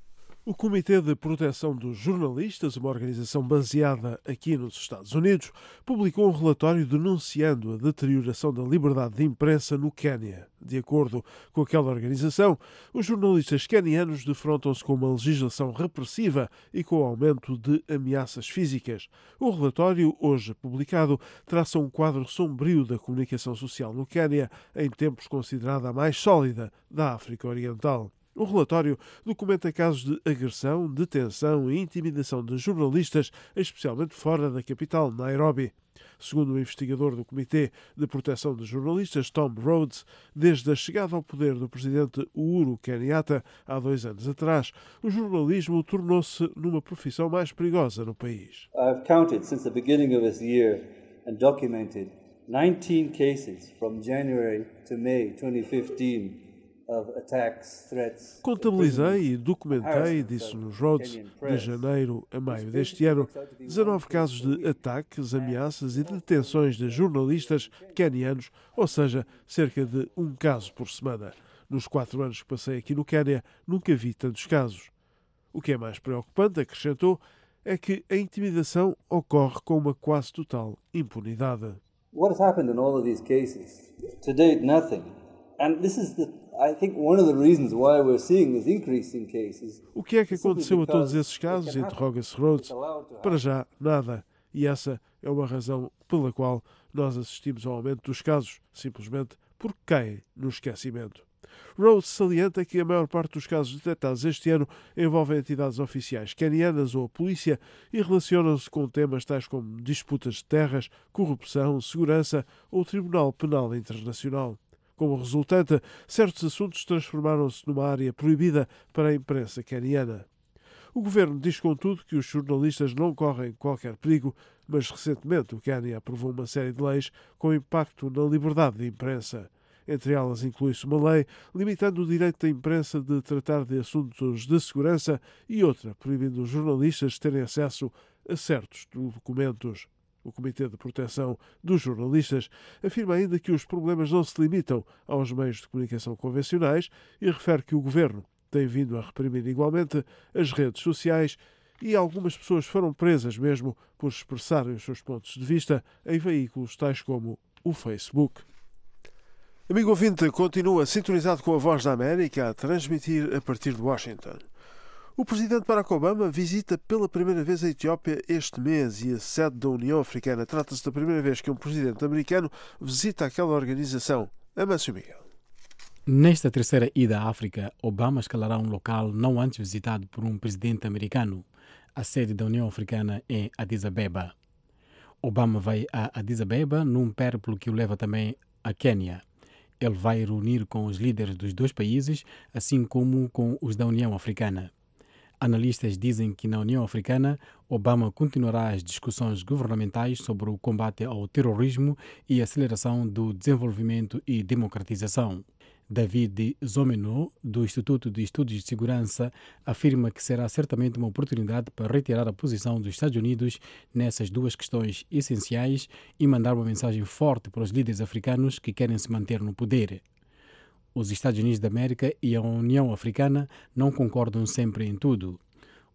O Comitê de Proteção dos Jornalistas, uma organização baseada aqui nos Estados Unidos, publicou um relatório denunciando a deterioração da liberdade de imprensa no Quênia. De acordo com aquela organização, os jornalistas quenianos defrontam-se com uma legislação repressiva e com o aumento de ameaças físicas. O relatório, hoje publicado, traça um quadro sombrio da comunicação social no Quênia, em tempos considerada a mais sólida da África Oriental. O relatório documenta casos de agressão, detenção e intimidação de jornalistas, especialmente fora da capital, Nairobi. Segundo o investigador do Comitê de Proteção de Jornalistas, Tom Rhodes, desde a chegada ao poder do presidente Uhuru Kenyatta, há 2 anos atrás, o jornalismo tornou-se numa profissão mais perigosa no país. I've counted since the beginning of this year and documented 19 cases from January to May 2015. Contabilizei e documentei, disse-nos Rhodes, de janeiro a maio deste ano, 19 casos de ataques, ameaças e detenções de jornalistas quenianos, ou seja, cerca de 1 caso por semana. Nos 4 anos que passei aqui no Quênia, nunca vi tantos casos. O que é mais preocupante, acrescentou, é que a intimidação ocorre com uma quase total impunidade. What has happened in all of these cases? To date, nothing. And this is I think one of the reasons why we're seeing this increase in cases. O que é que aconteceu a todos esses casos? Interroga-se Rhodes. Para já, nada. E essa é uma razão pela qual nós assistimos ao aumento dos casos, simplesmente porque caem no esquecimento. Rhodes salienta que a maior parte dos casos detectados este ano envolvem entidades oficiais quenianas ou a polícia e relacionam-se com temas tais como disputas de terras, corrupção, segurança ou o Tribunal Penal Internacional. Como resultante, certos assuntos transformaram-se numa área proibida para a imprensa queniana. O governo diz, contudo, que os jornalistas não correm qualquer perigo, mas recentemente o Quênia aprovou uma série de leis com impacto na liberdade de imprensa. Entre elas inclui-se uma lei limitando o direito da imprensa de tratar de assuntos de segurança e outra proibindo os jornalistas de terem acesso a certos documentos. O Comitê de Proteção dos Jornalistas afirma ainda que os problemas não se limitam aos meios de comunicação convencionais e refere que o governo tem vindo a reprimir igualmente as redes sociais e algumas pessoas foram presas mesmo por expressarem os seus pontos de vista em veículos tais como o Facebook. Amigo ouvinte, continua sintonizado com a Voz da América a transmitir a partir de Washington. O presidente Barack Obama visita pela primeira vez a Etiópia este mês e a sede da União Africana. Trata-se da primeira vez que um presidente americano visita aquela organização. Amâncio Miguel. Nesta terceira ida à África, Obama escalará um local não antes visitado por um presidente americano. A sede da União Africana é Addis Abeba. Obama vai a Addis Abeba num périplo que o leva também a Quênia. Ele vai reunir com os líderes dos 2 países, assim como com os da União Africana. Analistas dizem que na União Africana, Obama continuará as discussões governamentais sobre o combate ao terrorismo e a aceleração do desenvolvimento e democratização. David Zomeno, do Instituto de Estudos de Segurança, afirma que será certamente uma oportunidade para reiterar a posição dos Estados Unidos nessas 2 questões essenciais e mandar uma mensagem forte para os líderes africanos que querem se manter no poder. Os Estados Unidos da América e a União Africana não concordam sempre em tudo.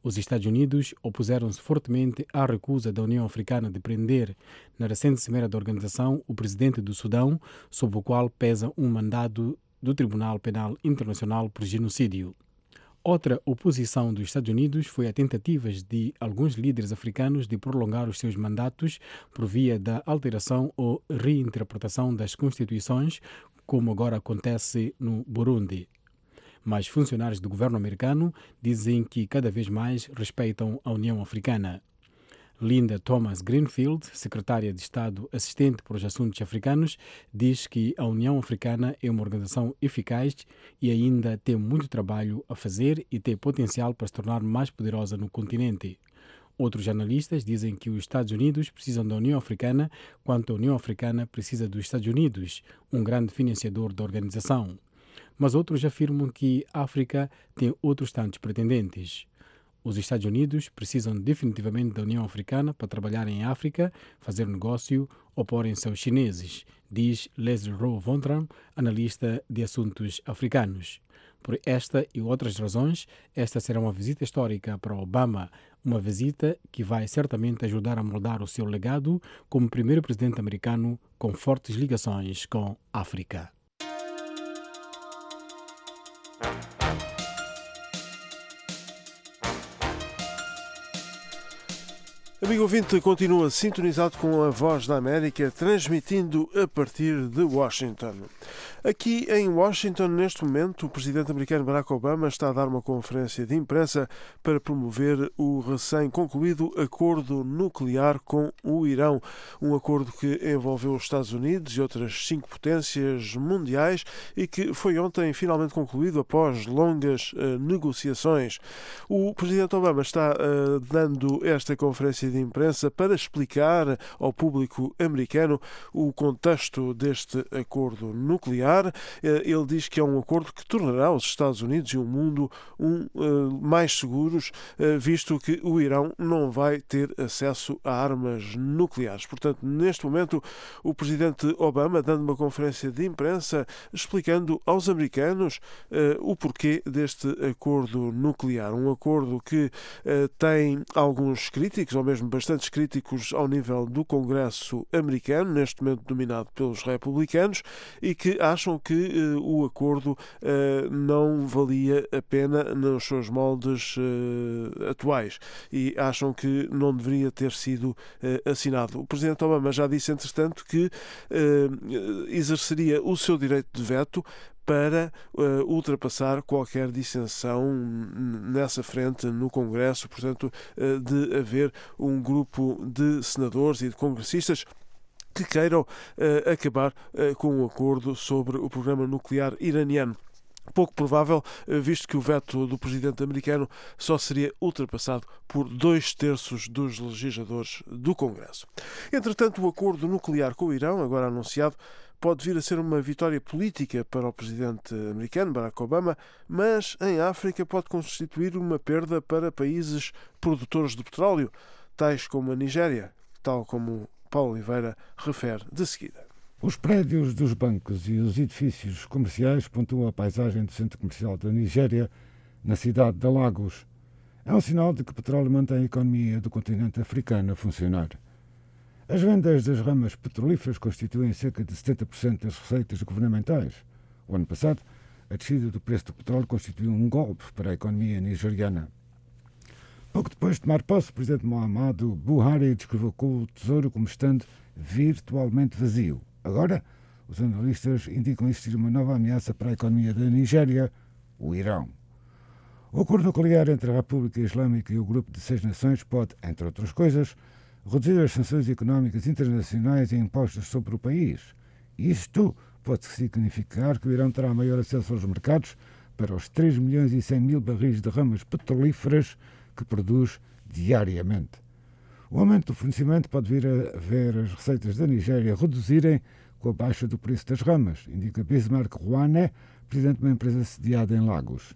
Os Estados Unidos opuseram-se fortemente à recusa da União Africana de prender, na recente cimeira da organização, o presidente do Sudão, sob o qual pesa um mandado do Tribunal Penal Internacional por genocídio. Outra oposição dos Estados Unidos foi a tentativas de alguns líderes africanos de prolongar os seus mandatos por via da alteração ou reinterpretação das constituições, como agora acontece no Burundi. Mas funcionários do governo americano dizem que cada vez mais respeitam a União Africana. Linda Thomas Greenfield, secretária de Estado assistente para os assuntos africanos, diz que a União Africana é uma organização eficaz e ainda tem muito trabalho a fazer e tem potencial para se tornar mais poderosa no continente. Outros analistas dizem que os Estados Unidos precisam da União Africana, quanto a União Africana precisa dos Estados Unidos, um grande financiador da organização. Mas outros afirmam que a África tem outros tantos pretendentes. Os Estados Unidos precisam definitivamente da União Africana para trabalhar em África, fazer negócio, oporem-se aos chineses, diz Leslie Rowe Vontran, analista de assuntos africanos. Por esta e outras razões, esta será uma visita histórica para Obama, uma visita que vai certamente ajudar a moldar o seu legado como primeiro presidente americano com fortes ligações com a África. Amigo ouvinte, continua sintonizado com a Voz da América, transmitindo a partir de Washington. Aqui em Washington, neste momento, o presidente americano Barack Obama está a dar uma conferência de imprensa para promover o recém-concluído acordo nuclear com o Irão. Um acordo que envolveu os Estados Unidos e outras 5 potências mundiais e que foi ontem finalmente concluído após longas negociações. O presidente Obama está dando esta conferência de imprensa para explicar ao público americano o contexto deste acordo nuclear. Ele diz que é um acordo que tornará os Estados Unidos e o mundo mais seguros, visto que o Irão não vai ter acesso a armas nucleares. Portanto, neste momento, o presidente Obama dando uma conferência de imprensa explicando aos americanos o porquê deste acordo nuclear. Um acordo que tem alguns críticos, ou mesmo bastantes críticos ao nível do Congresso americano, neste momento dominado pelos republicanos, e que acham que o acordo não valia a pena nos seus moldes atuais e acham que não deveria ter sido assinado. O presidente Obama já disse, entretanto, que exerceria o seu direito de veto para ultrapassar qualquer dissensão nessa frente no Congresso, portanto, de haver um grupo de senadores e de congressistas que queiram acabar com um acordo sobre o programa nuclear iraniano. Pouco provável, visto que o veto do presidente americano só seria ultrapassado por 2/3 dos legisladores do Congresso. Entretanto, o acordo nuclear com o Irão, agora anunciado, pode vir a ser uma vitória política para o presidente americano, Barack Obama, mas em África pode constituir uma perda para países produtores de petróleo, tais como a Nigéria, tal como Paulo Oliveira refere de seguida. Os prédios dos bancos e os edifícios comerciais pontuam a paisagem do centro comercial da Nigéria, na cidade de Lagos. É um sinal de que o petróleo mantém a economia do continente africano a funcionar. As vendas das ramas petrolíferas constituem cerca de 70% das receitas governamentais. O ano passado, a descida do preço do petróleo constituiu um golpe para a economia nigeriana. Pouco depois de tomar posse, o presidente Muhammadu Buhari descreveu o tesouro como estando virtualmente vazio. Agora, os analistas indicam existir uma nova ameaça para a economia da Nigéria, o Irão. O acordo nuclear entre a República Islâmica e o Grupo de 6 Nações pode, entre outras coisas, reduzir as sanções económicas internacionais e impostas sobre o país. Isto pode significar que o Irão terá maior acesso aos mercados para os 3 milhões e 100 mil barris de ramas petrolíferas que produz diariamente. O aumento do fornecimento pode vir a ver as receitas da Nigéria reduzirem com a baixa do preço das ramas, indica Bismarck Rouane, presidente de uma empresa sediada em Lagos.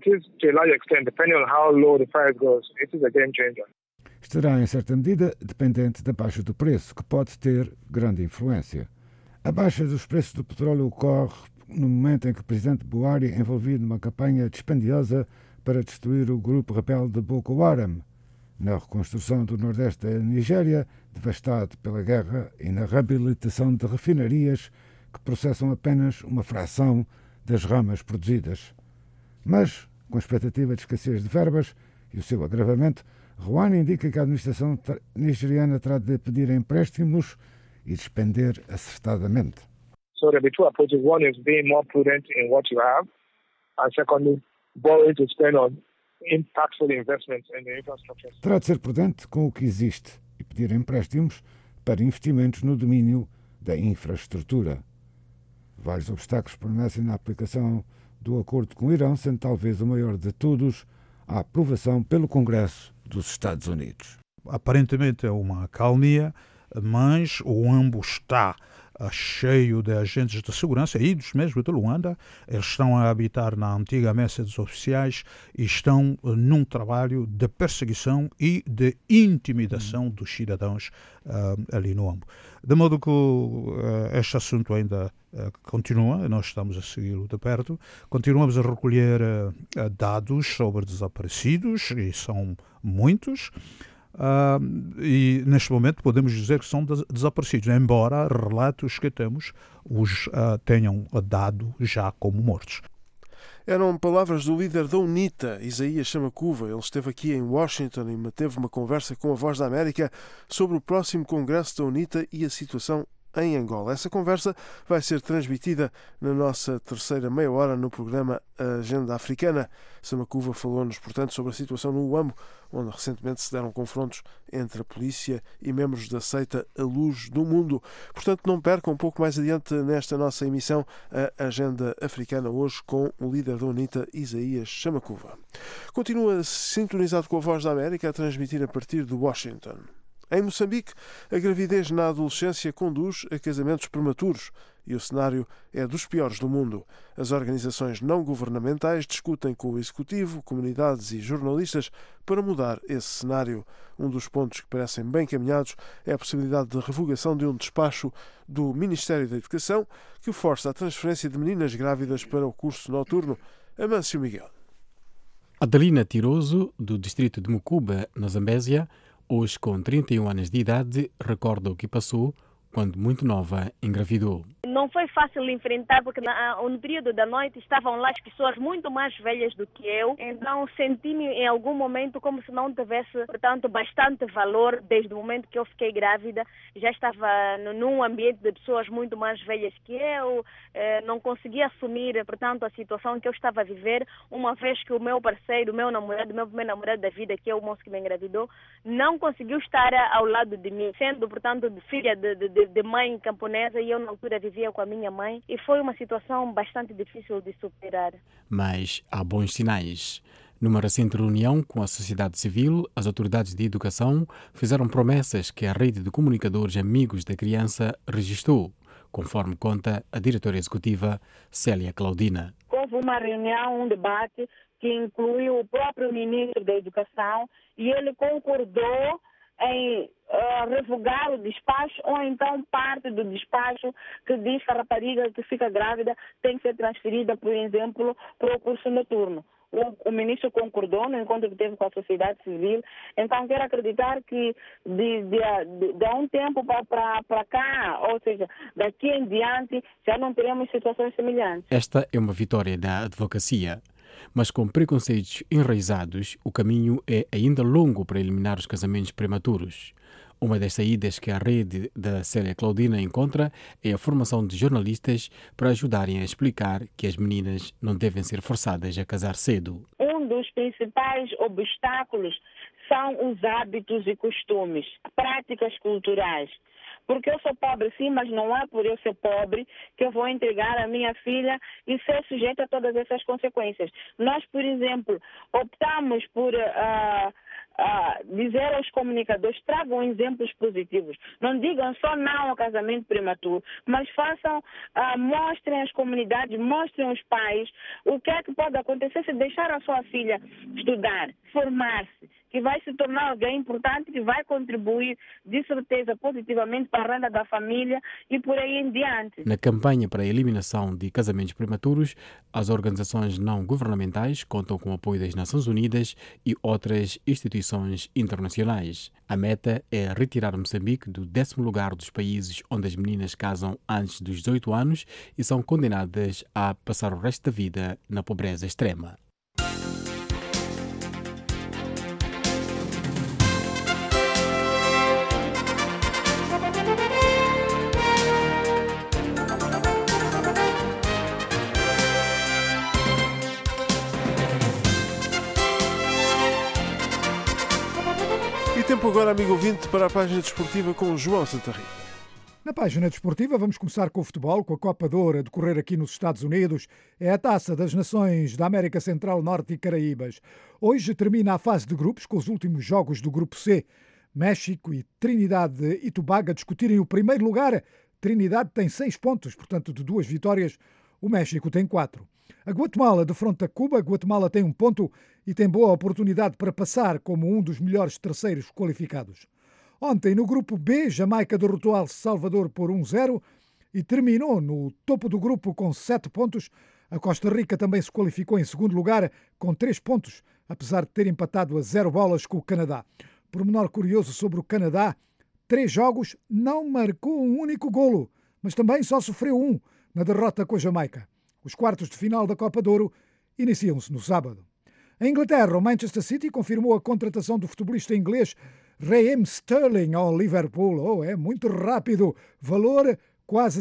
Estará, em certa medida, dependente da baixa do preço, que pode ter grande influência. A baixa dos preços do petróleo ocorre no momento em que o presidente Buhari, envolvido numa campanha dispendiosa para destruir o grupo rebelde Boko Haram, na reconstrução do nordeste da Nigéria, devastado pela guerra, e na reabilitação de refinarias que processam apenas uma fração das ramas produzidas. Mas, com a expectativa de escassez de verbas e o seu agravamento, Rouhani indica que a administração nigeriana terá de pedir empréstimos e despender acertadamente. So there will be two approaches. One is being more prudent in what you have, and secondly, borrowing to spend on impactful investments in the infrastructure. Terá de ser prudente com o que existe e pedir empréstimos para investimentos no domínio da infraestrutura. Vários obstáculos permanecem na aplicação do acordo com o Irão, sendo talvez o maior de todos a aprovação pelo Congresso dos Estados Unidos. Aparentemente é uma calnia, mas o âmbito está cheio de agentes de segurança, idos mesmo de Luanda. Eles estão a habitar na antiga mesa dos oficiais e estão num trabalho de perseguição e de intimidação dos cidadãos ali no âmbito. De modo que este assunto ainda continua, nós estamos a segui-lo de perto, continuamos a recolher dados sobre desaparecidos, e são muitos. E neste momento podemos dizer que são desaparecidos, embora relatos que temos os tenham dado já como mortos. Eram palavras do líder da UNITA, Isaías Chamacuva. Ele esteve aqui em Washington e manteve uma conversa com a Voz da América sobre o próximo congresso da UNITA e a situação em Angola. Essa conversa vai ser transmitida na nossa terceira meia hora no programa Agenda Africana. Chamacuva falou-nos, portanto, sobre a situação no Uambo, onde recentemente se deram confrontos entre a polícia e membros da seita A Luz do Mundo. Portanto, não percam, um pouco mais adiante nesta nossa emissão, a Agenda Africana, hoje com o líder da UNITA, Isaías Chamacuva. Continua sintonizado com a Voz da América, a transmitir a partir de Washington. Em Moçambique, a gravidez na adolescência conduz a casamentos prematuros e o cenário é dos piores do mundo. As organizações não governamentais discutem com o Executivo, comunidades e jornalistas para mudar esse cenário. Um dos pontos que parecem bem caminhados é a possibilidade de revogação de um despacho do Ministério da Educação que força a transferência de meninas grávidas para o curso noturno. Amâncio Miguel. Adelina Tiroso, do distrito de Mucuba, na Zambésia, hoje com 31 anos de idade, recorda o que passou quando muito nova engravidou. Não foi fácil enfrentar, porque no período da noite estavam lá as pessoas muito mais velhas do que eu, então senti-me em algum momento como se não tivesse, portanto, bastante valor. Desde o momento que eu fiquei grávida, já estava num ambiente de pessoas muito mais velhas que eu, não conseguia assumir, portanto, a situação que eu estava a viver, uma vez que o meu parceiro, o meu primeiro namorado da vida, que é o moço que me engravidou, não conseguiu estar ao lado de mim, sendo, portanto, filha de mãe camponesa, e eu na altura vivia com a minha mãe, e foi uma situação bastante difícil de superar. Mas há bons sinais. Numa recente reunião com a sociedade civil, as autoridades de educação fizeram promessas que a rede de comunicadores amigos da criança registrou, conforme conta a diretora executiva Célia Claudina. Houve uma reunião, um debate que incluiu o próprio ministro da Educação, e ele concordou em revogar o despacho, ou então parte do despacho que diz que a rapariga que fica grávida tem que ser transferida, por exemplo, para o curso noturno. O ministro concordou no encontro que teve com a sociedade civil. Então, quero acreditar que de um tempo para cá, ou seja, daqui em diante, já não teremos situações semelhantes. Esta é uma vitória da advocacia. Mas com preconceitos enraizados, o caminho é ainda longo para eliminar os casamentos prematuros. Uma das saídas que a rede da Célia Claudina encontra é a formação de jornalistas para ajudarem a explicar que as meninas não devem ser forçadas a casar cedo. Um dos principais obstáculos são os hábitos e costumes, práticas culturais. Porque eu sou pobre, sim, mas não é por eu ser pobre que eu vou entregar a minha filha e ser sujeita a todas essas consequências. Nós, por exemplo, optamos por dizer aos comunicadores, tragam exemplos positivos. Não digam só não ao casamento prematuro, mas façam, mostrem às comunidades, mostrem aos pais o que é que pode acontecer se deixar a sua filha estudar, formar-se, que vai se tornar alguém importante, que vai contribuir, de certeza, positivamente para a renda da família e por aí em diante. Na campanha para a eliminação de casamentos prematuros, as organizações não governamentais contam com o apoio das Nações Unidas e outras instituições internacionais. A meta é retirar Moçambique do 10º lugar dos países onde as meninas casam antes dos 18 anos e são condenadas a passar o resto da vida na pobreza extrema. Tempo agora, amigo ouvinte, para a página desportiva com João Santarri. Na página desportiva vamos começar com o futebol, com a Copa de Ouro a decorrer aqui nos Estados Unidos. É a Taça das Nações da América Central, Norte e Caraíbas. Hoje termina a fase de grupos com os últimos jogos do Grupo C. México e Trinidade e Tobago a discutirem o primeiro lugar. Trinidade tem 6 pontos, portanto de 2 vitórias, o México tem 4. A Guatemala defronta Cuba. A Guatemala tem 1 ponto e tem boa oportunidade para passar como um dos melhores terceiros qualificados. Ontem, no grupo B, Jamaica derrotou El Salvador por 1-0 e terminou no topo do grupo com 7 pontos. A Costa Rica também se qualificou em segundo lugar com 3 pontos, apesar de ter empatado a 0 bolas com o Canadá. Pormenor curioso sobre o Canadá: 3 jogos, não marcou um único golo, mas também só sofreu 1 na derrota com a Jamaica. Os quartos de final da Copa de Ouro iniciam-se no sábado. Em Inglaterra, o Manchester City confirmou a contratação do futebolista inglês Raheem Sterling ao Liverpool. É muito rápido. Valor quase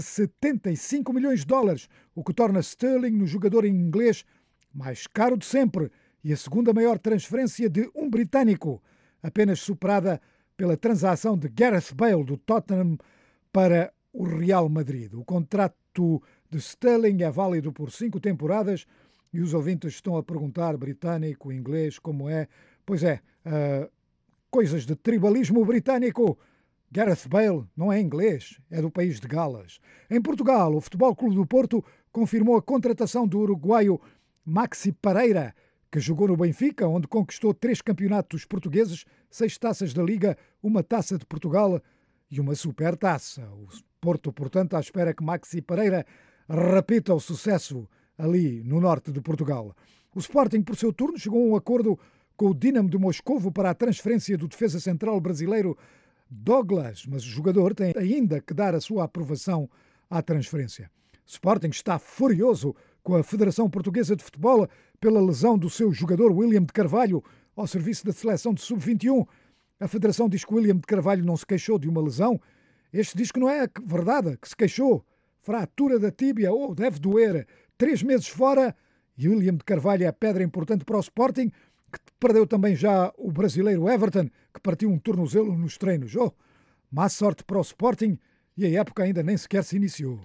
75 milhões de dólares, o que torna Sterling no jogador inglês mais caro de sempre e a segunda maior transferência de um britânico, apenas superada pela transação de Gareth Bale do Tottenham para o Real Madrid. O contrato de Sterling é válido por 5 temporadas e os ouvintes estão a perguntar: britânico, inglês, como é? Pois é, coisas de tribalismo britânico. Gareth Bale não é inglês, é do país de Gales. Em Portugal, o Futebol Clube do Porto confirmou a contratação do uruguaio Maxi Pereira, que jogou no Benfica, onde conquistou 3 campeonatos portugueses, 6 taças da Liga, 1 taça de Portugal e uma supertaça. O Porto, portanto, à espera que Maxi Pereira repita o sucesso ali no norte de Portugal. O Sporting, por seu turno, chegou a um acordo com o Dinamo de Moscovo para a transferência do defesa central brasileiro Douglas, mas o jogador tem ainda que dar a sua aprovação à transferência. O Sporting está furioso com a Federação Portuguesa de Futebol pela lesão do seu jogador William de Carvalho ao serviço da seleção de sub-21. A Federação diz que William de Carvalho não se queixou de uma lesão. Este diz que não é verdade, que se queixou. Fratura da tíbia, deve doer. 3 meses fora, e William de Carvalho é pedra importante para o Sporting, que perdeu também já o brasileiro Everton, que partiu um tornozelo nos treinos. Má sorte para o Sporting, e a época ainda nem sequer se iniciou.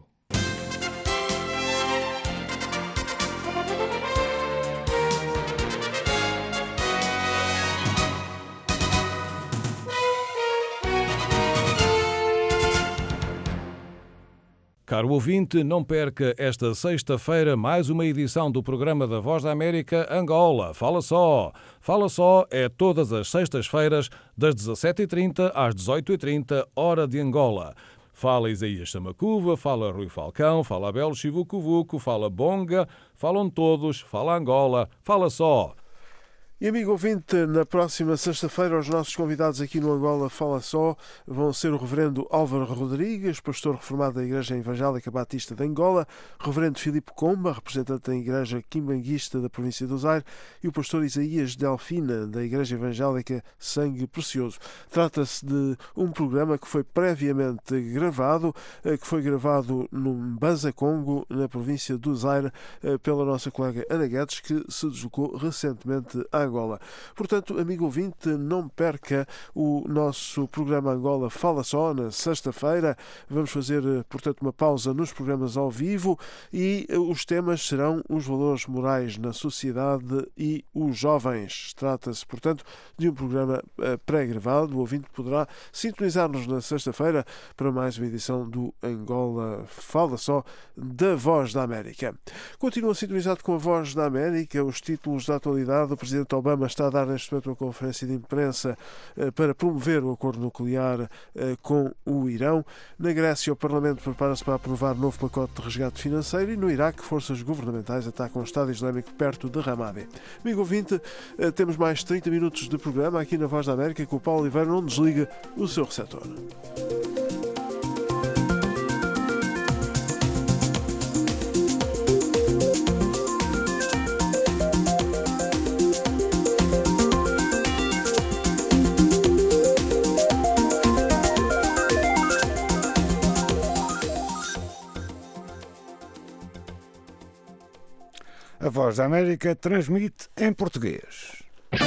Caro ouvinte, não perca esta sexta-feira mais uma edição do programa da Voz da América Angola. Fala só! Fala só é todas as sextas-feiras, das 17h30 às 18h30, hora de Angola. Fala Isaías Samacuva, fala Rui Falcão, fala Abel Chivucovuco, fala Bonga, falam todos, fala Angola, fala só! E amigo ouvinte, na próxima sexta-feira os nossos convidados aqui no Angola Fala Só vão ser o reverendo Álvaro Rodrigues, pastor reformado da Igreja Evangélica Batista de Angola, o reverendo Filipe Comba, representante da Igreja Quimbanguista da província do Zaire, e o pastor Isaías Delfina, da Igreja Evangélica Sangue Precioso. Trata-se de um programa que foi previamente gravado, no Mbanza Congo, na província do Zaire, pela nossa colega Ana Guedes, que se deslocou recentemente a Angola. Portanto, amigo ouvinte, não perca o nosso programa Angola Fala Só na sexta-feira. Vamos fazer, portanto, uma pausa nos programas ao vivo e os temas serão os valores morais na sociedade e os jovens. Trata-se, portanto, de um programa pré-gravado. O ouvinte poderá sintonizar-nos na sexta-feira para mais uma edição do Angola Fala Só da Voz da América. Continua sintonizado com a Voz da América, os títulos da atualidade. O presidente Obama está a dar neste momento uma conferência de imprensa para promover o acordo nuclear com o Irão. Na Grécia, o Parlamento prepara-se para aprovar novo pacote de resgate financeiro e no Iraque, forças governamentais atacam o Estado Islâmico perto de Ramadi. Amigo ouvinte, temos mais 30 minutos de programa aqui na Voz da América com o Paulo Oliveira. Não desliga o seu receptor. A Voz da América transmite em português.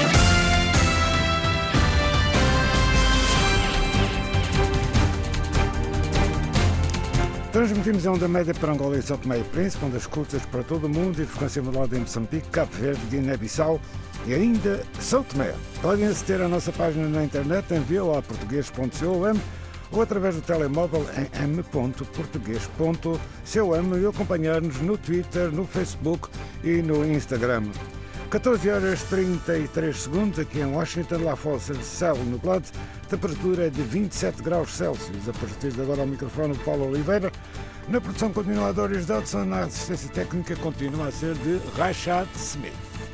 Transmitimos a onda média para Angola e São Tomé e Príncipe, ondas curtas para todo o mundo e frequência modulada em Moçambique, Cabo Verde, Guiné-Bissau e ainda São Tomé. Podem aceder à nossa página na internet em voaportugues.com ou através do telemóvel em m.portugues.com e acompanhar-nos no Twitter, no Facebook e no Instagram. 14h33 aqui em Washington, lá fora céu nublado, temperatura é de 27 graus Celsius. A partir de agora ao microfone o Paulo Oliveira. Na produção continua a Doris Dodson, a assistência técnica continua a ser de Rashad Smith.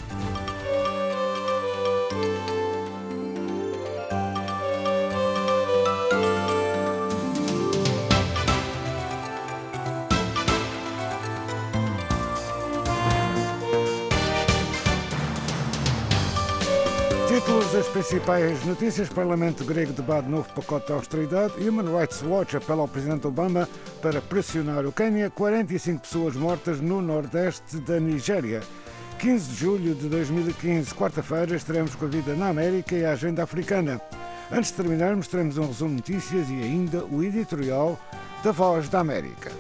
Títulos das principais notícias: Parlamento grego debate novo pacote de austeridade. Human Rights Watch apela ao presidente Obama para pressionar o Quênia. 45 pessoas mortas no nordeste da Nigéria. 15 de julho de 2015, quarta-feira, estaremos com a vida na América e a agenda africana. Antes de terminarmos, teremos um resumo de notícias e ainda o editorial da Voz da América.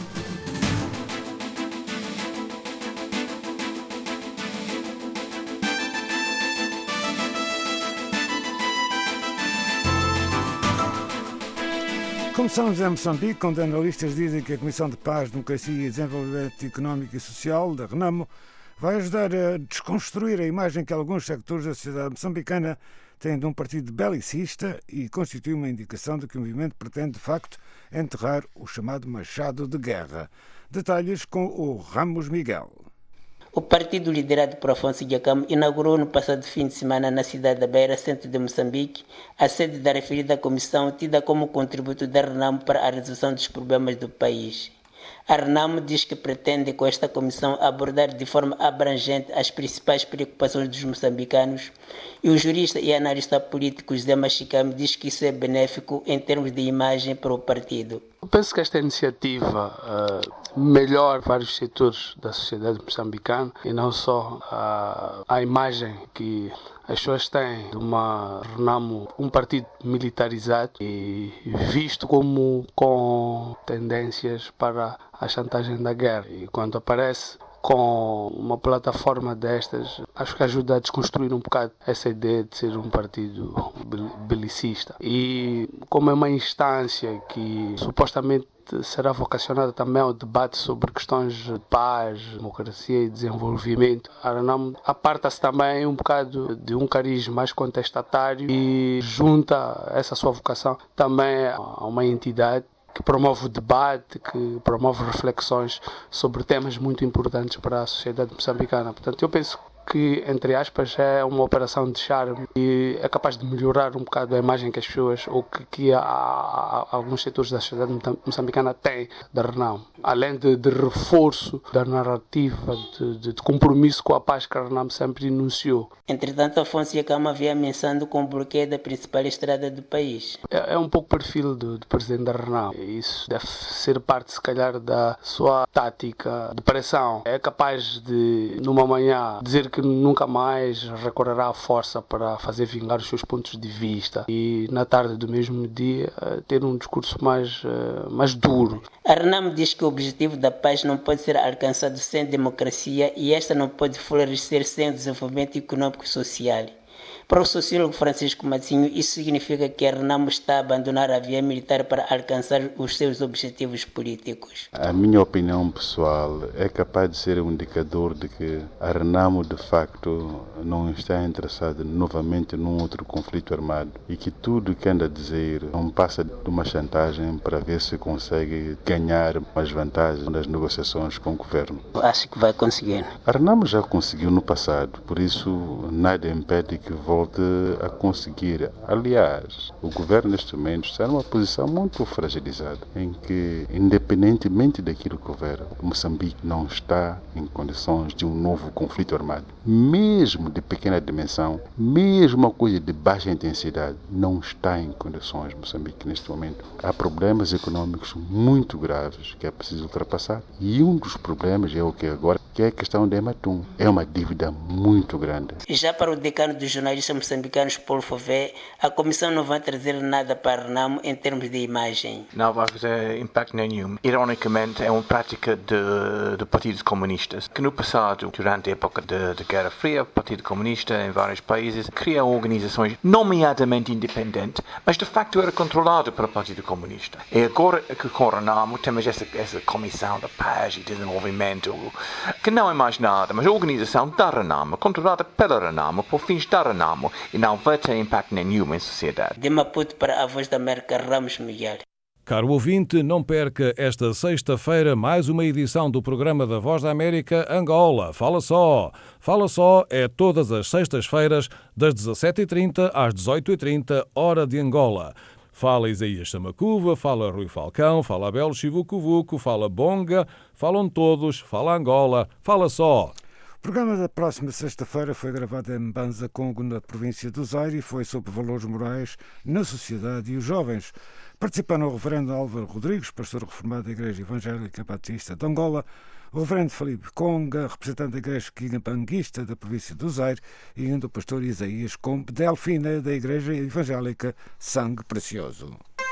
Começamos em Moçambique, onde analistas dizem que a Comissão de Paz, Democracia e Desenvolvimento Económico e Social, da RENAMO, vai ajudar a desconstruir a imagem que alguns sectores da sociedade moçambicana têm de um partido belicista e constitui uma indicação de que o movimento pretende, de facto, enterrar o chamado machado de guerra. Detalhes com o Ramos Miguel. O partido liderado por Afonso Dhlakama inaugurou no passado fim de semana na cidade da Beira, centro de Moçambique, a sede da referida comissão, tida como contributo da RENAMO para a resolução dos problemas do país. A RENAMO diz que pretende, com esta comissão, abordar de forma abrangente as principais preocupações dos moçambicanos, e o jurista e analista político José Machicame diz que isso é benéfico em termos de imagem para o partido. Eu penso que esta iniciativa melhora vários setores da sociedade moçambicana e não só a imagem que as pessoas têm de uma RENAMO, um partido militarizado e visto como com tendências para a chantagem da guerra. E quando aparece com uma plataforma destas, acho que ajuda a desconstruir um bocado essa ideia de ser um partido belicista. E como é uma instância que supostamente será vocacionada também ao debate sobre questões de paz, democracia e desenvolvimento, a RENAMO aparta-se também um bocado de um cariz mais contestatário e junta essa sua vocação também a uma entidade que promove o debate, que promove reflexões sobre temas muito importantes para a sociedade moçambicana. Portanto, eu penso que, entre aspas, é uma operação de charme e é capaz de melhorar um bocado a imagem que as pessoas, ou que alguns setores da sociedade moçambicana têm da RENAMO. Além de reforço da narrativa de compromisso com a paz que a RENAMO sempre enunciou. Entretanto, Afonso Dhlakama havia ameaçando com o bloqueio da principal estrada do país. É um pouco o perfil do presidente da RENAMO. Isso deve ser parte, se calhar, da sua tática de pressão. É capaz de, numa manhã, dizer que nunca mais recorrerá à força para fazer vingar os seus pontos de vista e, na tarde do mesmo dia, ter um discurso mais duro. A RENAMO diz que o objetivo da paz não pode ser alcançado sem democracia e esta não pode florescer sem o desenvolvimento econômico e social. Para o sociólogo Francisco Matinho, isso significa que a Renamo está a abandonar a via militar para alcançar os seus objetivos políticos. A minha opinião pessoal é capaz de ser um indicador de que a Renamo de facto não está interessada novamente num outro conflito armado e que tudo o que anda a dizer não passa de uma chantagem para ver se consegue ganhar mais vantagens nas negociações com o governo. Acho que vai conseguir. A Renamo já conseguiu no passado, por isso nada impede que volte a conseguir. Aliás, o governo neste momento está numa posição muito fragilizada, em que, independentemente daquilo que houver, Moçambique não está em condições de um novo conflito armado. Mesmo de pequena dimensão, mesmo uma coisa de baixa intensidade, não está em condições Moçambique neste momento. Há problemas econômicos muito graves que é preciso ultrapassar e um dos problemas é o que agora, que é a questão da Ematum. É uma dívida muito grande. Já para o decano dos jornalistas moçambicanos, Paulo Fové, a comissão não vai trazer nada para a Renamo em termos de imagem. Não vai fazer impacto nenhum. Ironicamente, é uma prática de partidos comunistas, que no passado, durante a época da Guerra Fria, o Partido Comunista em vários países cria organizações nomeadamente independentes, mas de facto era controlado pelo Partido Comunista. E agora que com a Renamo temos essa comissão da paz e desenvolvimento, que não é mais nada, mas a organização da Renamo, controlada pela Renamo, por fins da Renamo, e não vai ter impacto nenhum em sociedade. De Maputo para a Voz da América, Ramos Miguel. Caro ouvinte, não perca esta sexta-feira mais uma edição do programa da Voz da América Angola. Fala só! Fala só é todas as sextas-feiras, das 17h30 às 18h30, hora de Angola. Fala Isaías Samacuva, fala Rui Falcão, fala Abel Chivucovuco, fala Bonga, falam todos, fala Angola, fala só! O programa da próxima sexta-feira foi gravado em Mbanza, Congo, na província do Zaire, e foi sobre valores morais na sociedade e os jovens. Participaram o reverendo Álvaro Rodrigues, pastor reformado da Igreja Evangélica Batista de Angola, o reverendo Felipe Conga, representante da Igreja Quimbanguista da província do Zaire, e ainda o pastor Isaías Combe Delfina, da Igreja Evangélica Sangue Precioso.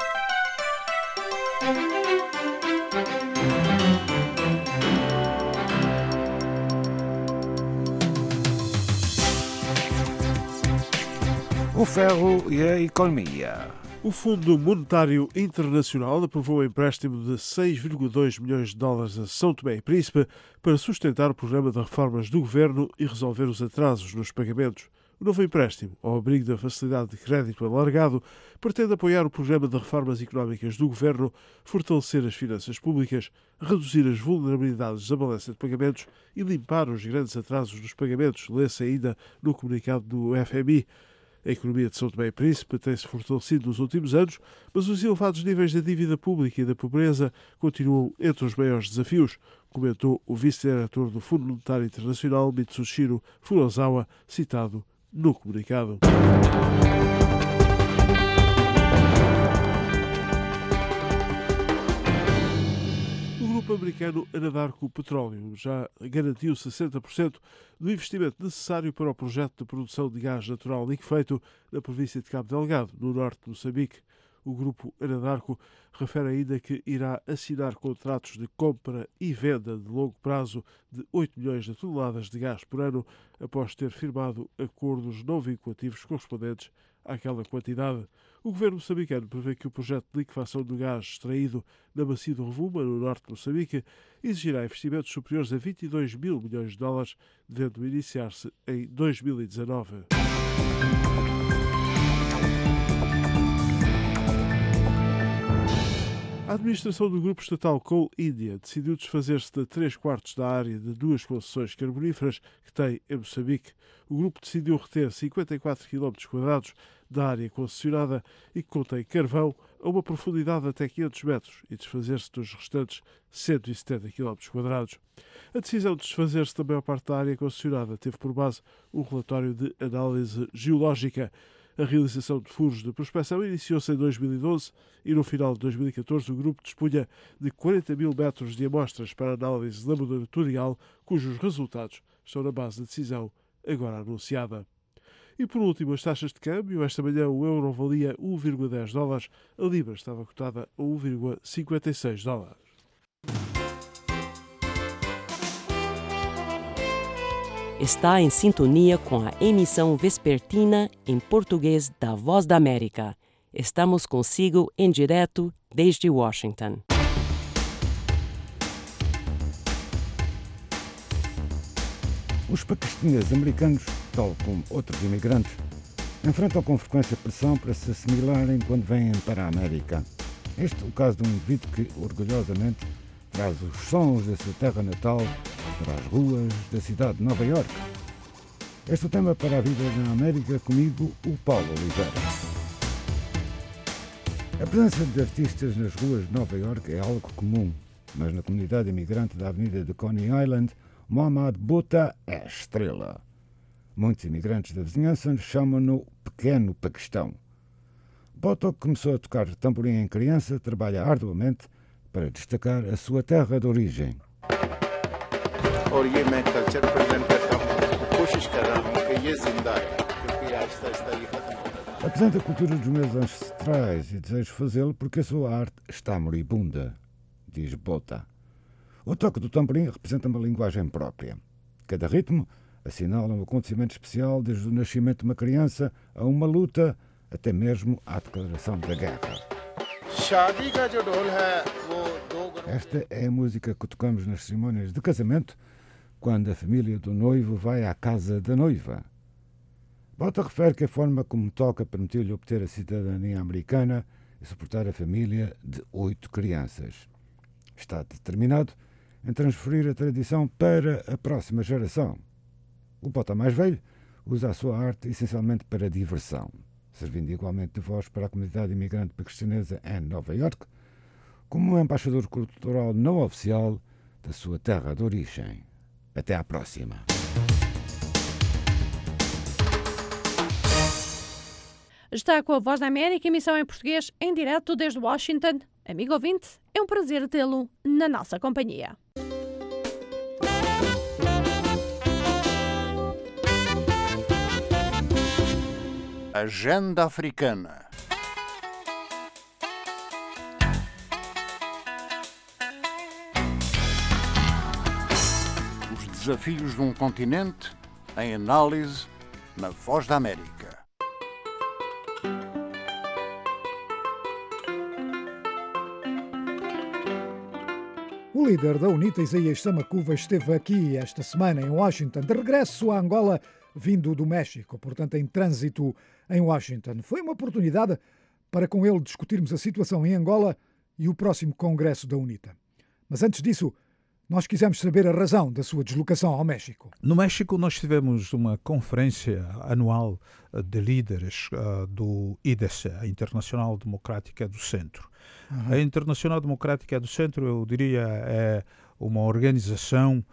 O ferro e a economia. O Fundo Monetário Internacional aprovou um empréstimo de 6,2 milhões de dólares a São Tomé e Príncipe para sustentar o programa de reformas do governo e resolver os atrasos nos pagamentos. O novo empréstimo, ao abrigo da facilidade de crédito alargado, pretende apoiar o programa de reformas económicas do governo, fortalecer as finanças públicas, reduzir as vulnerabilidades da balança de pagamentos e limpar os grandes atrasos nos pagamentos, lê-se ainda no comunicado do FMI. A economia de São Tomé e Príncipe tem-se fortalecido nos últimos anos, mas os elevados níveis da dívida pública e da pobreza continuam entre os maiores desafios, comentou o vice-diretor do Fundo Monetário Internacional, Mitsushiro Furuzawa, citado no comunicado. O grupo americano Anadarko Petróleo já garantiu 60% do investimento necessário para o projeto de produção de gás natural liquefeito na província de Cabo Delgado, no norte de Moçambique. O grupo Anadarko refere ainda que irá assinar contratos de compra e venda de longo prazo de 8 milhões de toneladas de gás por ano, após ter firmado acordos não vinculativos correspondentes àquela quantidade. O governo moçambicano prevê que o projeto de liquefação do gás extraído na bacia do Rovuma, no norte de Moçambique, exigirá investimentos superiores a 22 mil milhões de dólares, devendo iniciar-se em 2019. A administração do grupo estatal Coal India decidiu desfazer-se de 3/4 da área de 2 concessões carboníferas que tem em Moçambique. O grupo decidiu reter 54 km² da área concessionada e que contém carvão a uma profundidade de até 500 metros e desfazer-se dos restantes 170 km². A decisão de desfazer-se da maior parte da área concessionada teve por base um relatório de análise geológica. A realização de furos de prospecção iniciou-se em 2012 e no final de 2014 o grupo dispunha de 40 mil metros de amostras para análise laboratorial, cujos resultados estão na base da decisão agora anunciada. E por último, as taxas de câmbio. Esta manhã o euro valia 1,10 dólares, a libra estava cotada a 1,56 dólares. está em sintonia com a emissão vespertina em português da Voz da América. Estamos consigo em direto desde Washington. Os paquistaneses americanos, tal como outros imigrantes, enfrentam com frequência pressão para se assimilarem quando vêm para a América. Este é o caso de um indivíduo que, orgulhosamente, traz os sons da sua terra natal para as ruas da cidade de Nova Iorque. Este é o tema para a vida na América, comigo, o Paulo Oliveira. A presença de artistas nas ruas de Nova Iorque é algo comum, mas na comunidade imigrante da avenida de Coney Island, Mohamed Bouta é a estrela. Muitos imigrantes da vizinhança chamam-no Pequeno Paquistão. Bouta, que começou a tocar tamborim em criança, trabalha arduamente para destacar a sua terra de origem. Apresenta a cultura dos meus ancestrais e desejo fazê-lo porque a sua arte está moribunda, diz Bouta. O toque do tamborim representa uma linguagem própria. Cada ritmo assinala um acontecimento especial, desde o nascimento de uma criança a uma luta, até mesmo à declaração da guerra. Esta é a música que tocamos nas cerimônias de casamento, quando a família do noivo vai à casa da noiva. Bouta refere que a forma como toca permitiu-lhe obter a cidadania americana e suportar a família de 8 crianças. Está determinado em transferir a tradição para a próxima geração. O Bouta mais velho usa a sua arte essencialmente para diversão, servindo igualmente de voz para a comunidade imigrante paquistanesa em Nova Iorque, como um embaixador cultural não oficial da sua terra de origem. Até à próxima. Está com a Voz da América, emissão em português, em direto desde Washington. Amigo ouvinte, é um prazer tê-lo na nossa companhia. Agenda Africana. Os desafios de um continente em análise na Voz da América. O líder da UNITA, Isaías Samakuva, esteve aqui esta semana em Washington, de regresso a Angola, vindo do México, portanto em trânsito em Washington. Foi uma oportunidade para com ele discutirmos a situação em Angola e o próximo congresso da UNITA. Mas antes disso, nós quisemos saber a razão da sua deslocação ao México. No México nós tivemos uma conferência anual de líderes do IDC, a Internacional Democrática do Centro. A Internacional Democrática do Centro, eu diria, é uma organização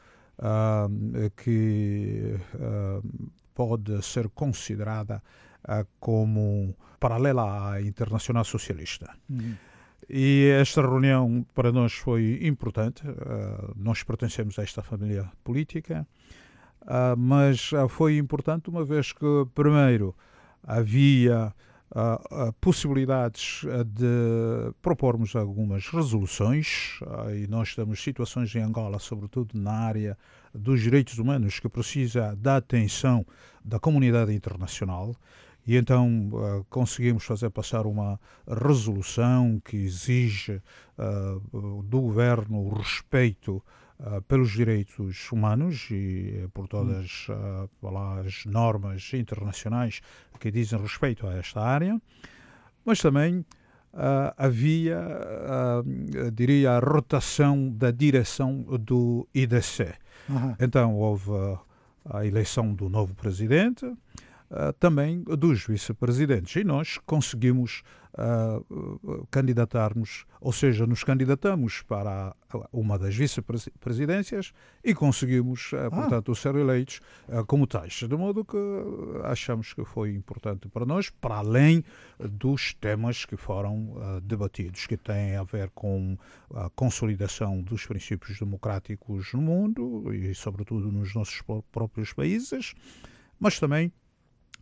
que pode ser considerada como paralela à Internacional Socialista. E esta reunião para nós foi importante. Nós pertencemos a esta família política, mas foi importante uma vez que, primeiro, havia possibilidades de propormos algumas resoluções, e nós temos situações em Angola, sobretudo na área dos direitos humanos, que precisa da atenção da comunidade internacional. E então conseguimos fazer passar uma resolução que exige do governo o respeito pelos direitos humanos e por todas as normas internacionais que dizem respeito a esta área, mas também havia, diria, a rotação da direção do IDC. Então houve a eleição do novo presidente, também dos vice-presidentes, e nós conseguimos candidatar-nos, ou seja, nos candidatamos para uma das vice-presidências e conseguimos, portanto, ser eleitos como tais, de modo que achamos que foi importante para nós, para além dos temas que foram debatidos, que têm a ver com a consolidação dos princípios democráticos no mundo e, sobretudo, nos nossos próprios países, mas também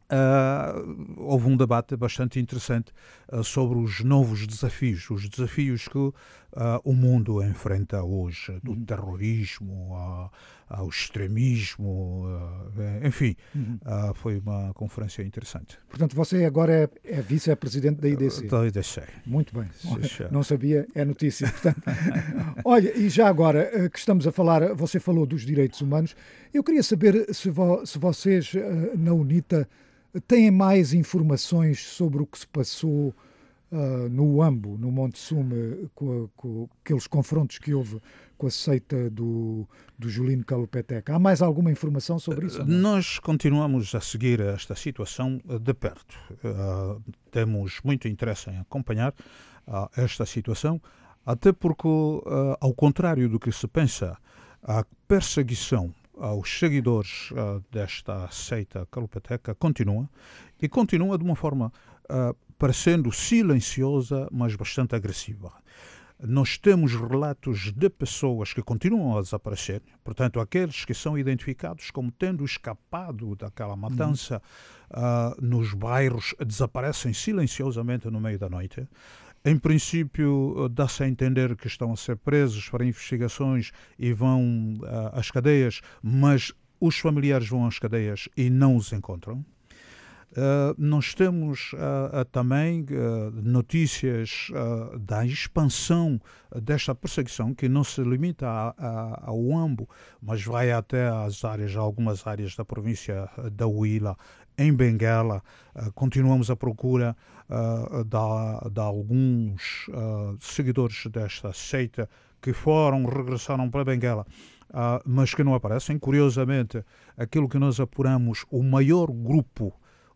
houve um debate bastante interessante sobre os novos desafios, os desafios que o mundo enfrenta hoje, do terrorismo ao extremismo, enfim, foi uma conferência interessante. Portanto, você agora é vice-presidente da IDC. Da IDC. Muito bem, não sabia, é notícia. Portanto, olha, e já agora que estamos a falar, você falou dos direitos humanos, eu queria saber se vocês na UNITA têm mais informações sobre o que se passou no Uambo, no Monte Sume, com aqueles confrontos que houve com a seita do Julino Kalupeteca. Há mais alguma informação sobre isso? Nós continuamos a seguir esta situação de perto. Temos muito interesse em acompanhar esta situação, até porque, ao contrário do que se pensa, a perseguição aos seguidores desta seita Kalupeteca continua, e continua de uma forma parecendo silenciosa, mas bastante agressiva. Nós temos relatos de pessoas que continuam a desaparecer, portanto, aqueles que são identificados como tendo escapado daquela matança nos bairros desaparecem silenciosamente no meio da noite. Em princípio, dá-se a entender que estão a ser presos para investigações e vão às cadeias, mas os familiares vão às cadeias e não os encontram. Nós temos também notícias da expansão desta perseguição, que não se limita ao Uambo, mas vai até algumas áreas da província da Huila, em Benguela. Continuamos à procura de alguns seguidores desta seita que regressaram para Benguela, mas que não aparecem. Curiosamente, aquilo que nós apuramos, o maior grupo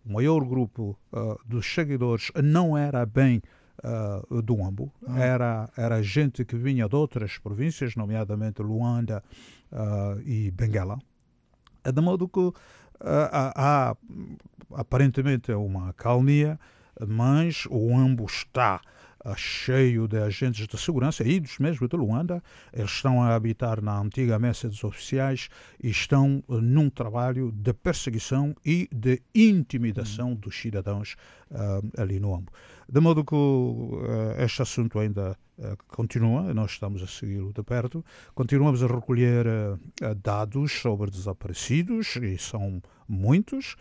dos seguidores não era bem do Uambo, era gente que vinha de outras províncias, nomeadamente Luanda e Benguela, de modo que há aparentemente uma calmia, mas o Uambo está cheio de agentes de segurança, idos mesmo de Luanda. Eles estão a habitar na antiga messa dos oficiais e estão num trabalho de perseguição e de intimidação dos cidadãos ali no Uambo. De modo que este assunto ainda continua, nós estamos a segui-lo de perto, continuamos a recolher dados sobre desaparecidos, e são muitos.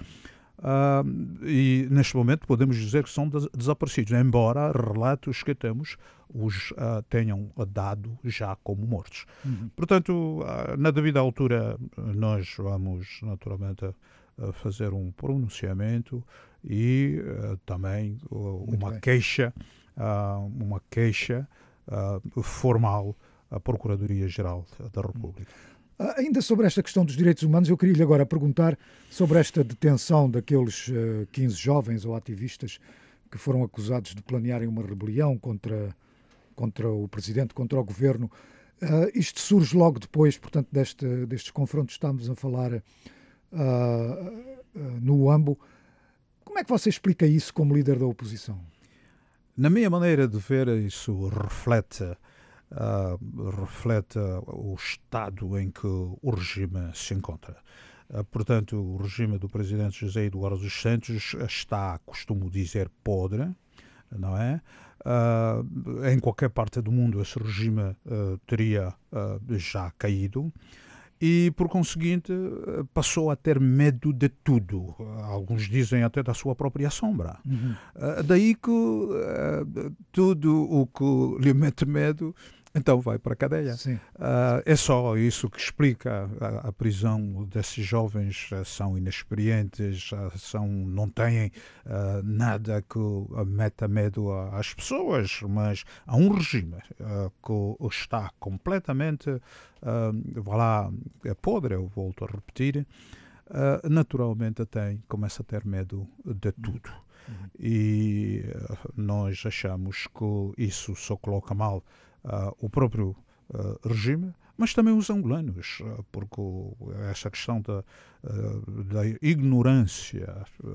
E neste momento podemos dizer que são desaparecidos, embora relatos que temos os tenham dado já como mortos. Portanto, na devida altura, nós vamos naturalmente fazer um pronunciamento e também uma queixa formal à Procuradoria-Geral da República. Ainda sobre esta questão dos direitos humanos, eu queria-lhe agora perguntar sobre esta detenção daqueles 15 jovens ou ativistas que foram acusados de planearem uma rebelião contra o presidente, contra o governo. Isto surge logo depois, portanto, destes confrontos que estamos a falar no Uambo. Como é que você explica isso como líder da oposição? Na minha maneira de ver, isso reflete o estado em que o regime se encontra. Portanto, o regime do presidente José Eduardo dos Santos está, costumo dizer, podre, não é? Em qualquer parte do mundo esse regime teria já caído e, por conseguinte, passou a ter medo de tudo. Alguns dizem até da sua própria sombra. Daí que tudo o que lhe mete medo, então vai para a cadeia. É só isso que explica a prisão desses jovens. São inexperientes, não têm nada que meta medo às pessoas, mas há um regime que está completamente é podre, eu volto a repetir. Naturalmente começa a ter medo de tudo. E nós achamos que isso só coloca mal o próprio regime, mas também os angolanos, porque essa questão da ignorância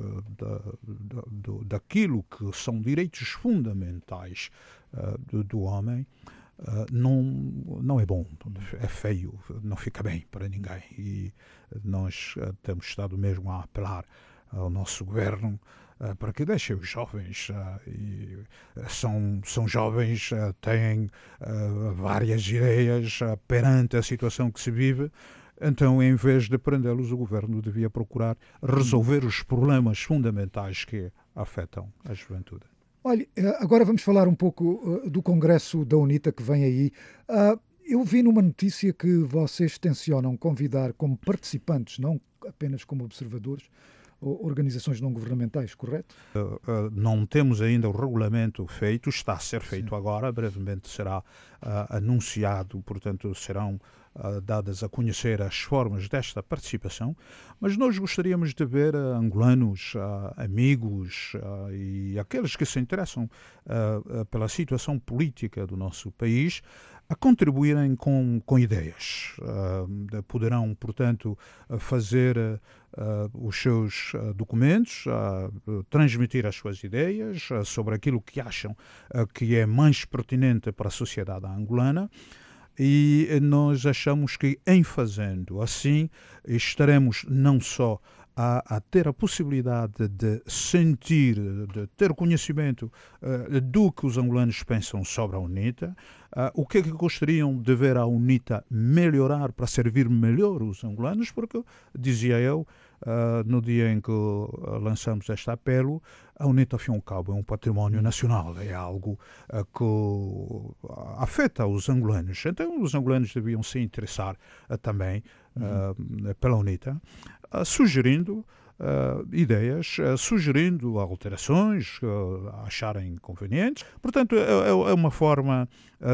daquilo que são direitos fundamentais do homem não é bom, é feio, não fica bem para ninguém. E nós temos estado mesmo a apelar ao nosso governo para que deixe os jovens, e são jovens, têm várias ideias perante a situação que se vive. Então, em vez de prendê-los, o governo devia procurar resolver os problemas fundamentais que afetam a juventude. Olha, agora vamos falar um pouco do Congresso da UNITA que vem aí. Eu vi numa notícia que vocês tencionam convidar como participantes, não apenas como observadores, organizações não governamentais, correto? Não temos ainda o regulamento feito, está a ser feito agora, brevemente será anunciado, portanto serão dadas a conhecer as formas desta participação, mas nós gostaríamos de ver angolanos, amigos e aqueles que se interessam pela situação política do nosso país a contribuírem com ideias. Poderão, portanto, fazer os seus documentos, transmitir as suas ideias sobre aquilo que acham que é mais pertinente para a sociedade angolana. E nós achamos que, em fazendo assim, estaremos não só a ter a possibilidade de sentir, de ter conhecimento do que os angolanos pensam sobre a UNITA, o que é que gostariam de ver a UNITA melhorar para servir melhor os angolanos, porque, dizia eu, no dia em que lançamos este apelo, a UNITA, ao fim e ao cabo, é um património nacional, é algo que afeta os angolanos. Então, os angolanos deviam se interessar também pela UNITA, sugerindo ideias, sugerindo alterações que acharem convenientes. Portanto, é uma forma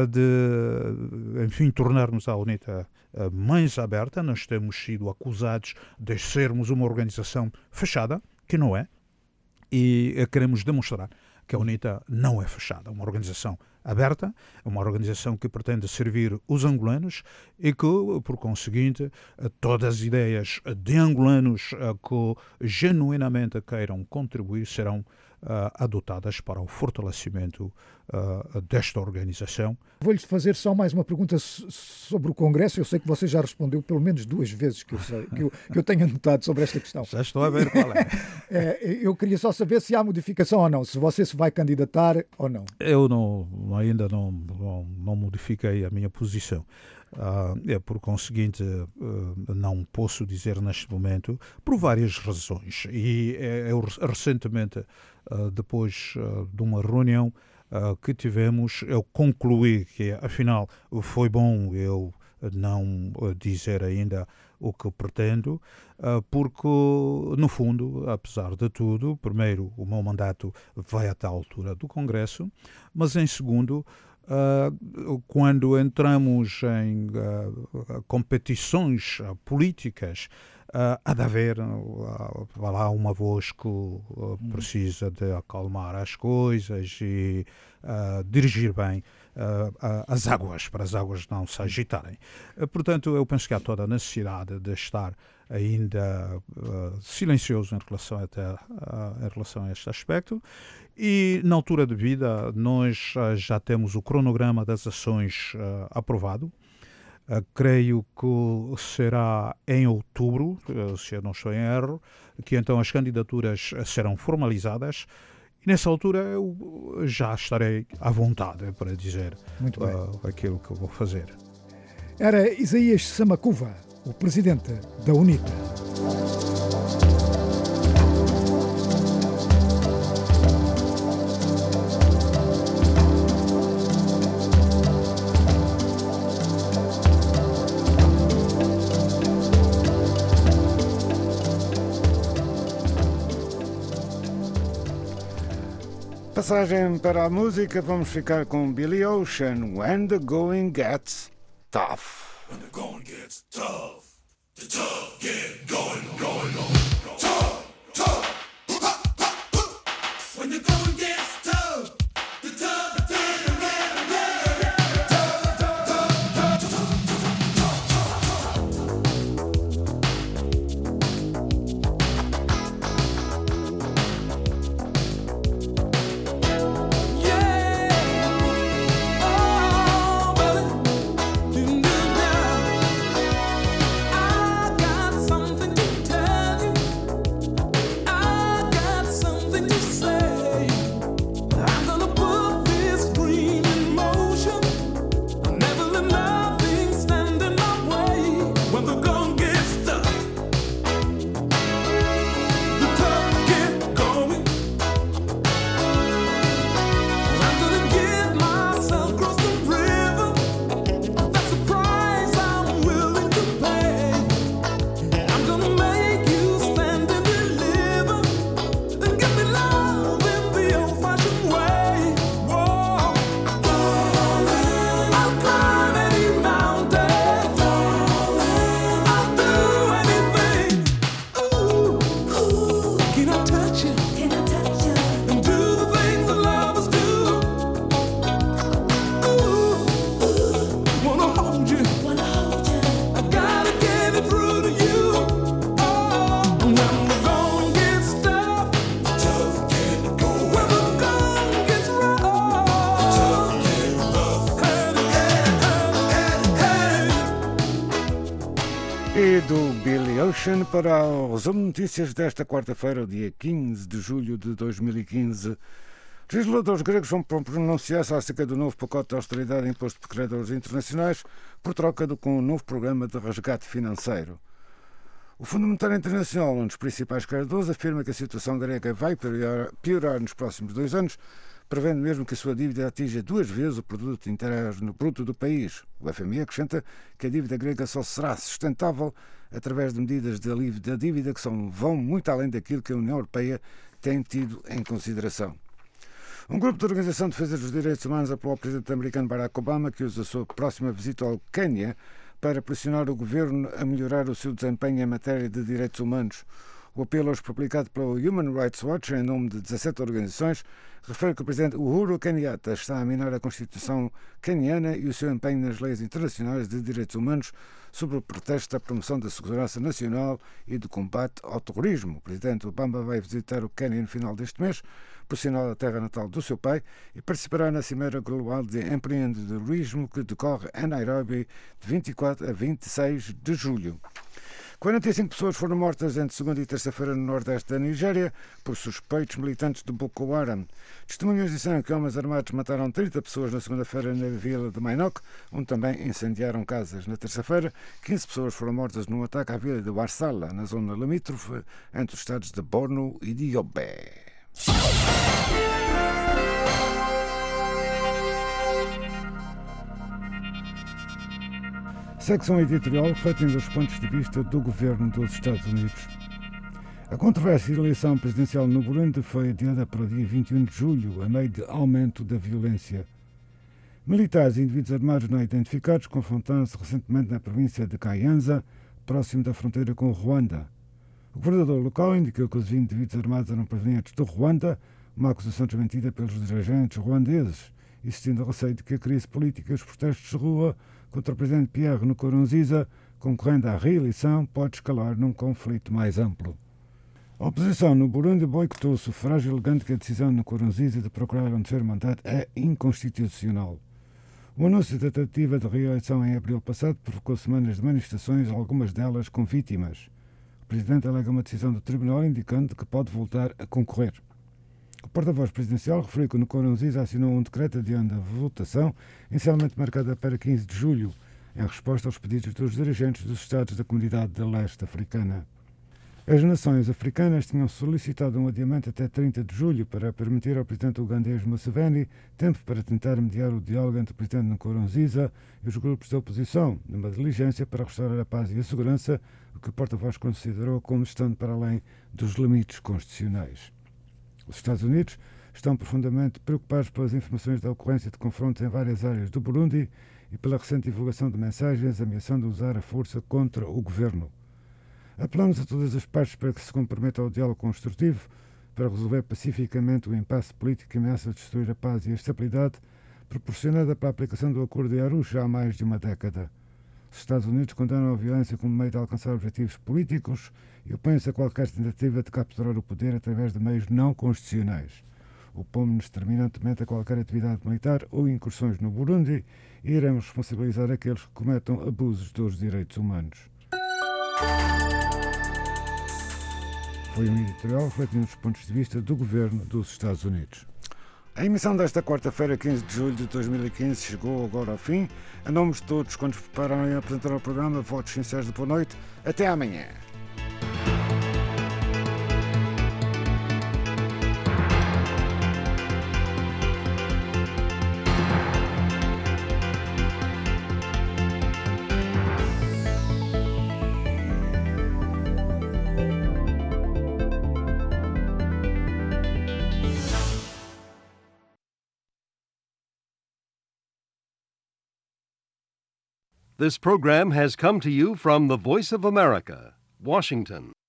de, enfim, tornarmos a UNITA mais aberta. Nós temos sido acusados de sermos uma organização fechada, que não é, e queremos demonstrar que a UNITA não é fechada, é uma organização aberta, é uma organização que pretende servir os angolanos e que, por conseguinte, todas as ideias de angolanos que genuinamente queiram contribuir serão adotadas para o fortalecimento desta organização. Vou-lhe fazer só mais uma pergunta sobre o Congresso. Eu sei que você já respondeu pelo menos 2 vezes que eu tenho anotado sobre esta questão. Já estou a ver qual é. Eu queria só saber se há modificação ou não, se você se vai candidatar ou não. Eu ainda não modifiquei a minha posição. Por conseguinte, não posso dizer neste momento, por várias razões. E eu recentemente, depois de uma reunião que tivemos, eu concluí que, afinal, foi bom eu não dizer ainda o que pretendo, porque, no fundo, apesar de tudo, primeiro, o meu mandato vai até a altura do Congresso, mas, em segundo, quando entramos em competições políticas, há de haver lá uma voz que precisa de acalmar as coisas e dirigir bem as águas, para as águas não se agitarem. Portanto, eu penso que há toda a necessidade de estar ainda silencioso em relação a este aspecto. E, na altura de vida, nós já temos o cronograma das ações aprovado. Creio que será em outubro, se eu não estou em erro, que então as candidaturas serão formalizadas. E nessa altura eu já estarei à vontade para dizer aquilo que eu vou fazer. Era Isaías Samacuva, o presidente da UNITA. Passagem para a música, vamos ficar com Billy Ocean, When the Going Gets Tough. When the going gets tough, the tough get going. Tough, tough. When the going gets tough, the tough get some para o resumo de notícias desta quarta-feira, dia 15 de julho de 2015. Os legisladores gregos vão pronunciar-se acerca do novo pacote de austeridade imposto por credores internacionais por troca com um novo programa de resgate financeiro. O Fundo Monetário Internacional, um dos principais credores, afirma que a situação grega vai piorar nos próximos 2 anos, prevendo mesmo que a sua dívida atinja 2 vezes o produto interno bruto do país. O FMI acrescenta que a dívida grega só será sustentável através de medidas de alívio da dívida que vão muito além daquilo que a União Europeia tem tido em consideração. Um grupo de Organização de Defesa dos Direitos Humanos apelou ao presidente americano Barack Obama que usa a sua próxima visita ao Quênia para pressionar o governo a melhorar o seu desempenho em matéria de direitos humanos. O apelo, hoje publicado pelo Human Rights Watch, em nome de 17 organizações, refere que o presidente Uhuru Kenyatta está a minar a Constituição queniana e o seu empenho nas leis internacionais de direitos humanos sob o pretexto da promoção da segurança nacional e do combate ao terrorismo. O presidente Obama vai visitar o Quênia no final deste mês, por sinal da terra natal do seu pai, e participará na Cimeira Global de Empreendedorismo que decorre em Nairobi de 24 a 26 de julho. 45 pessoas foram mortas entre segunda e terça-feira no nordeste da Nigéria por suspeitos militantes do Boko Haram. Testemunhas disseram que homens armados mataram 30 pessoas na segunda-feira na vila de Mainok, onde também incendiaram casas. Na terça-feira, 15 pessoas foram mortas num ataque à vila de Warsala, na zona limítrofe entre os estados de Borno e de Yobe. Secção editorial refletindo os pontos de vista do governo dos Estados Unidos. A controvérsia da eleição presidencial no Burundi foi adiada para o dia 21 de julho, a meio de aumento da violência. Militares e indivíduos armados não identificados confrontaram-se recentemente na província de Kayanza, próximo da fronteira com o Ruanda. O governador local indicou que os indivíduos armados eram provenientes do Ruanda, uma acusação desmentida pelos dirigentes ruandeses, existindo receio de que a crise política e os protestos de rua contra o presidente Pierre Nkurunziza, concorrendo à reeleição, pode escalar num conflito mais amplo. A oposição no Burundi boicotou o sufrágio, alegando que a decisão de Nkurunziza de procurar um terceiro mandato é inconstitucional. O anúncio da tentativa de reeleição em abril passado provocou semanas de manifestações, algumas delas com vítimas. O presidente alega uma decisão do tribunal indicando que pode voltar a concorrer. O porta-voz presidencial referiu que Nkurunziza assinou um decreto adiando a votação, inicialmente marcada para 15 de julho, em resposta aos pedidos dos dirigentes dos Estados da Comunidade de Leste Africana. As nações africanas tinham solicitado um adiamento até 30 de julho para permitir ao presidente ugandês Museveni tempo para tentar mediar o diálogo entre o presidente Nkurunziza e os grupos da oposição, numa diligência para restaurar a paz e a segurança, o que o porta-voz considerou como estando para além dos limites constitucionais. Os Estados Unidos estão profundamente preocupados pelas informações da ocorrência de confrontos em várias áreas do Burundi e pela recente divulgação de mensagens ameaçando usar a força contra o governo. Apelamos a todas as partes para que se comprometam ao diálogo construtivo para resolver pacificamente o impasse político que ameaça destruir a paz e a estabilidade proporcionada pela aplicação do Acordo de Arusha há mais de uma década. Os Estados Unidos condenam a violência como meio de alcançar objetivos políticos e opõem-se a qualquer tentativa de capturar o poder através de meios não constitucionais. Opomos-nos determinantemente a qualquer atividade militar ou incursões no Burundi e iremos responsabilizar aqueles que cometam abusos dos direitos humanos. Foi um editorial refletindo os pontos de vista do governo dos Estados Unidos. A emissão desta quarta-feira, 15 de julho de 2015, chegou agora ao fim. A nome de todos, quando se prepararem a apresentar o programa, votos sinceros de boa noite. Até amanhã. This program has come to you from the Voice of America, Washington.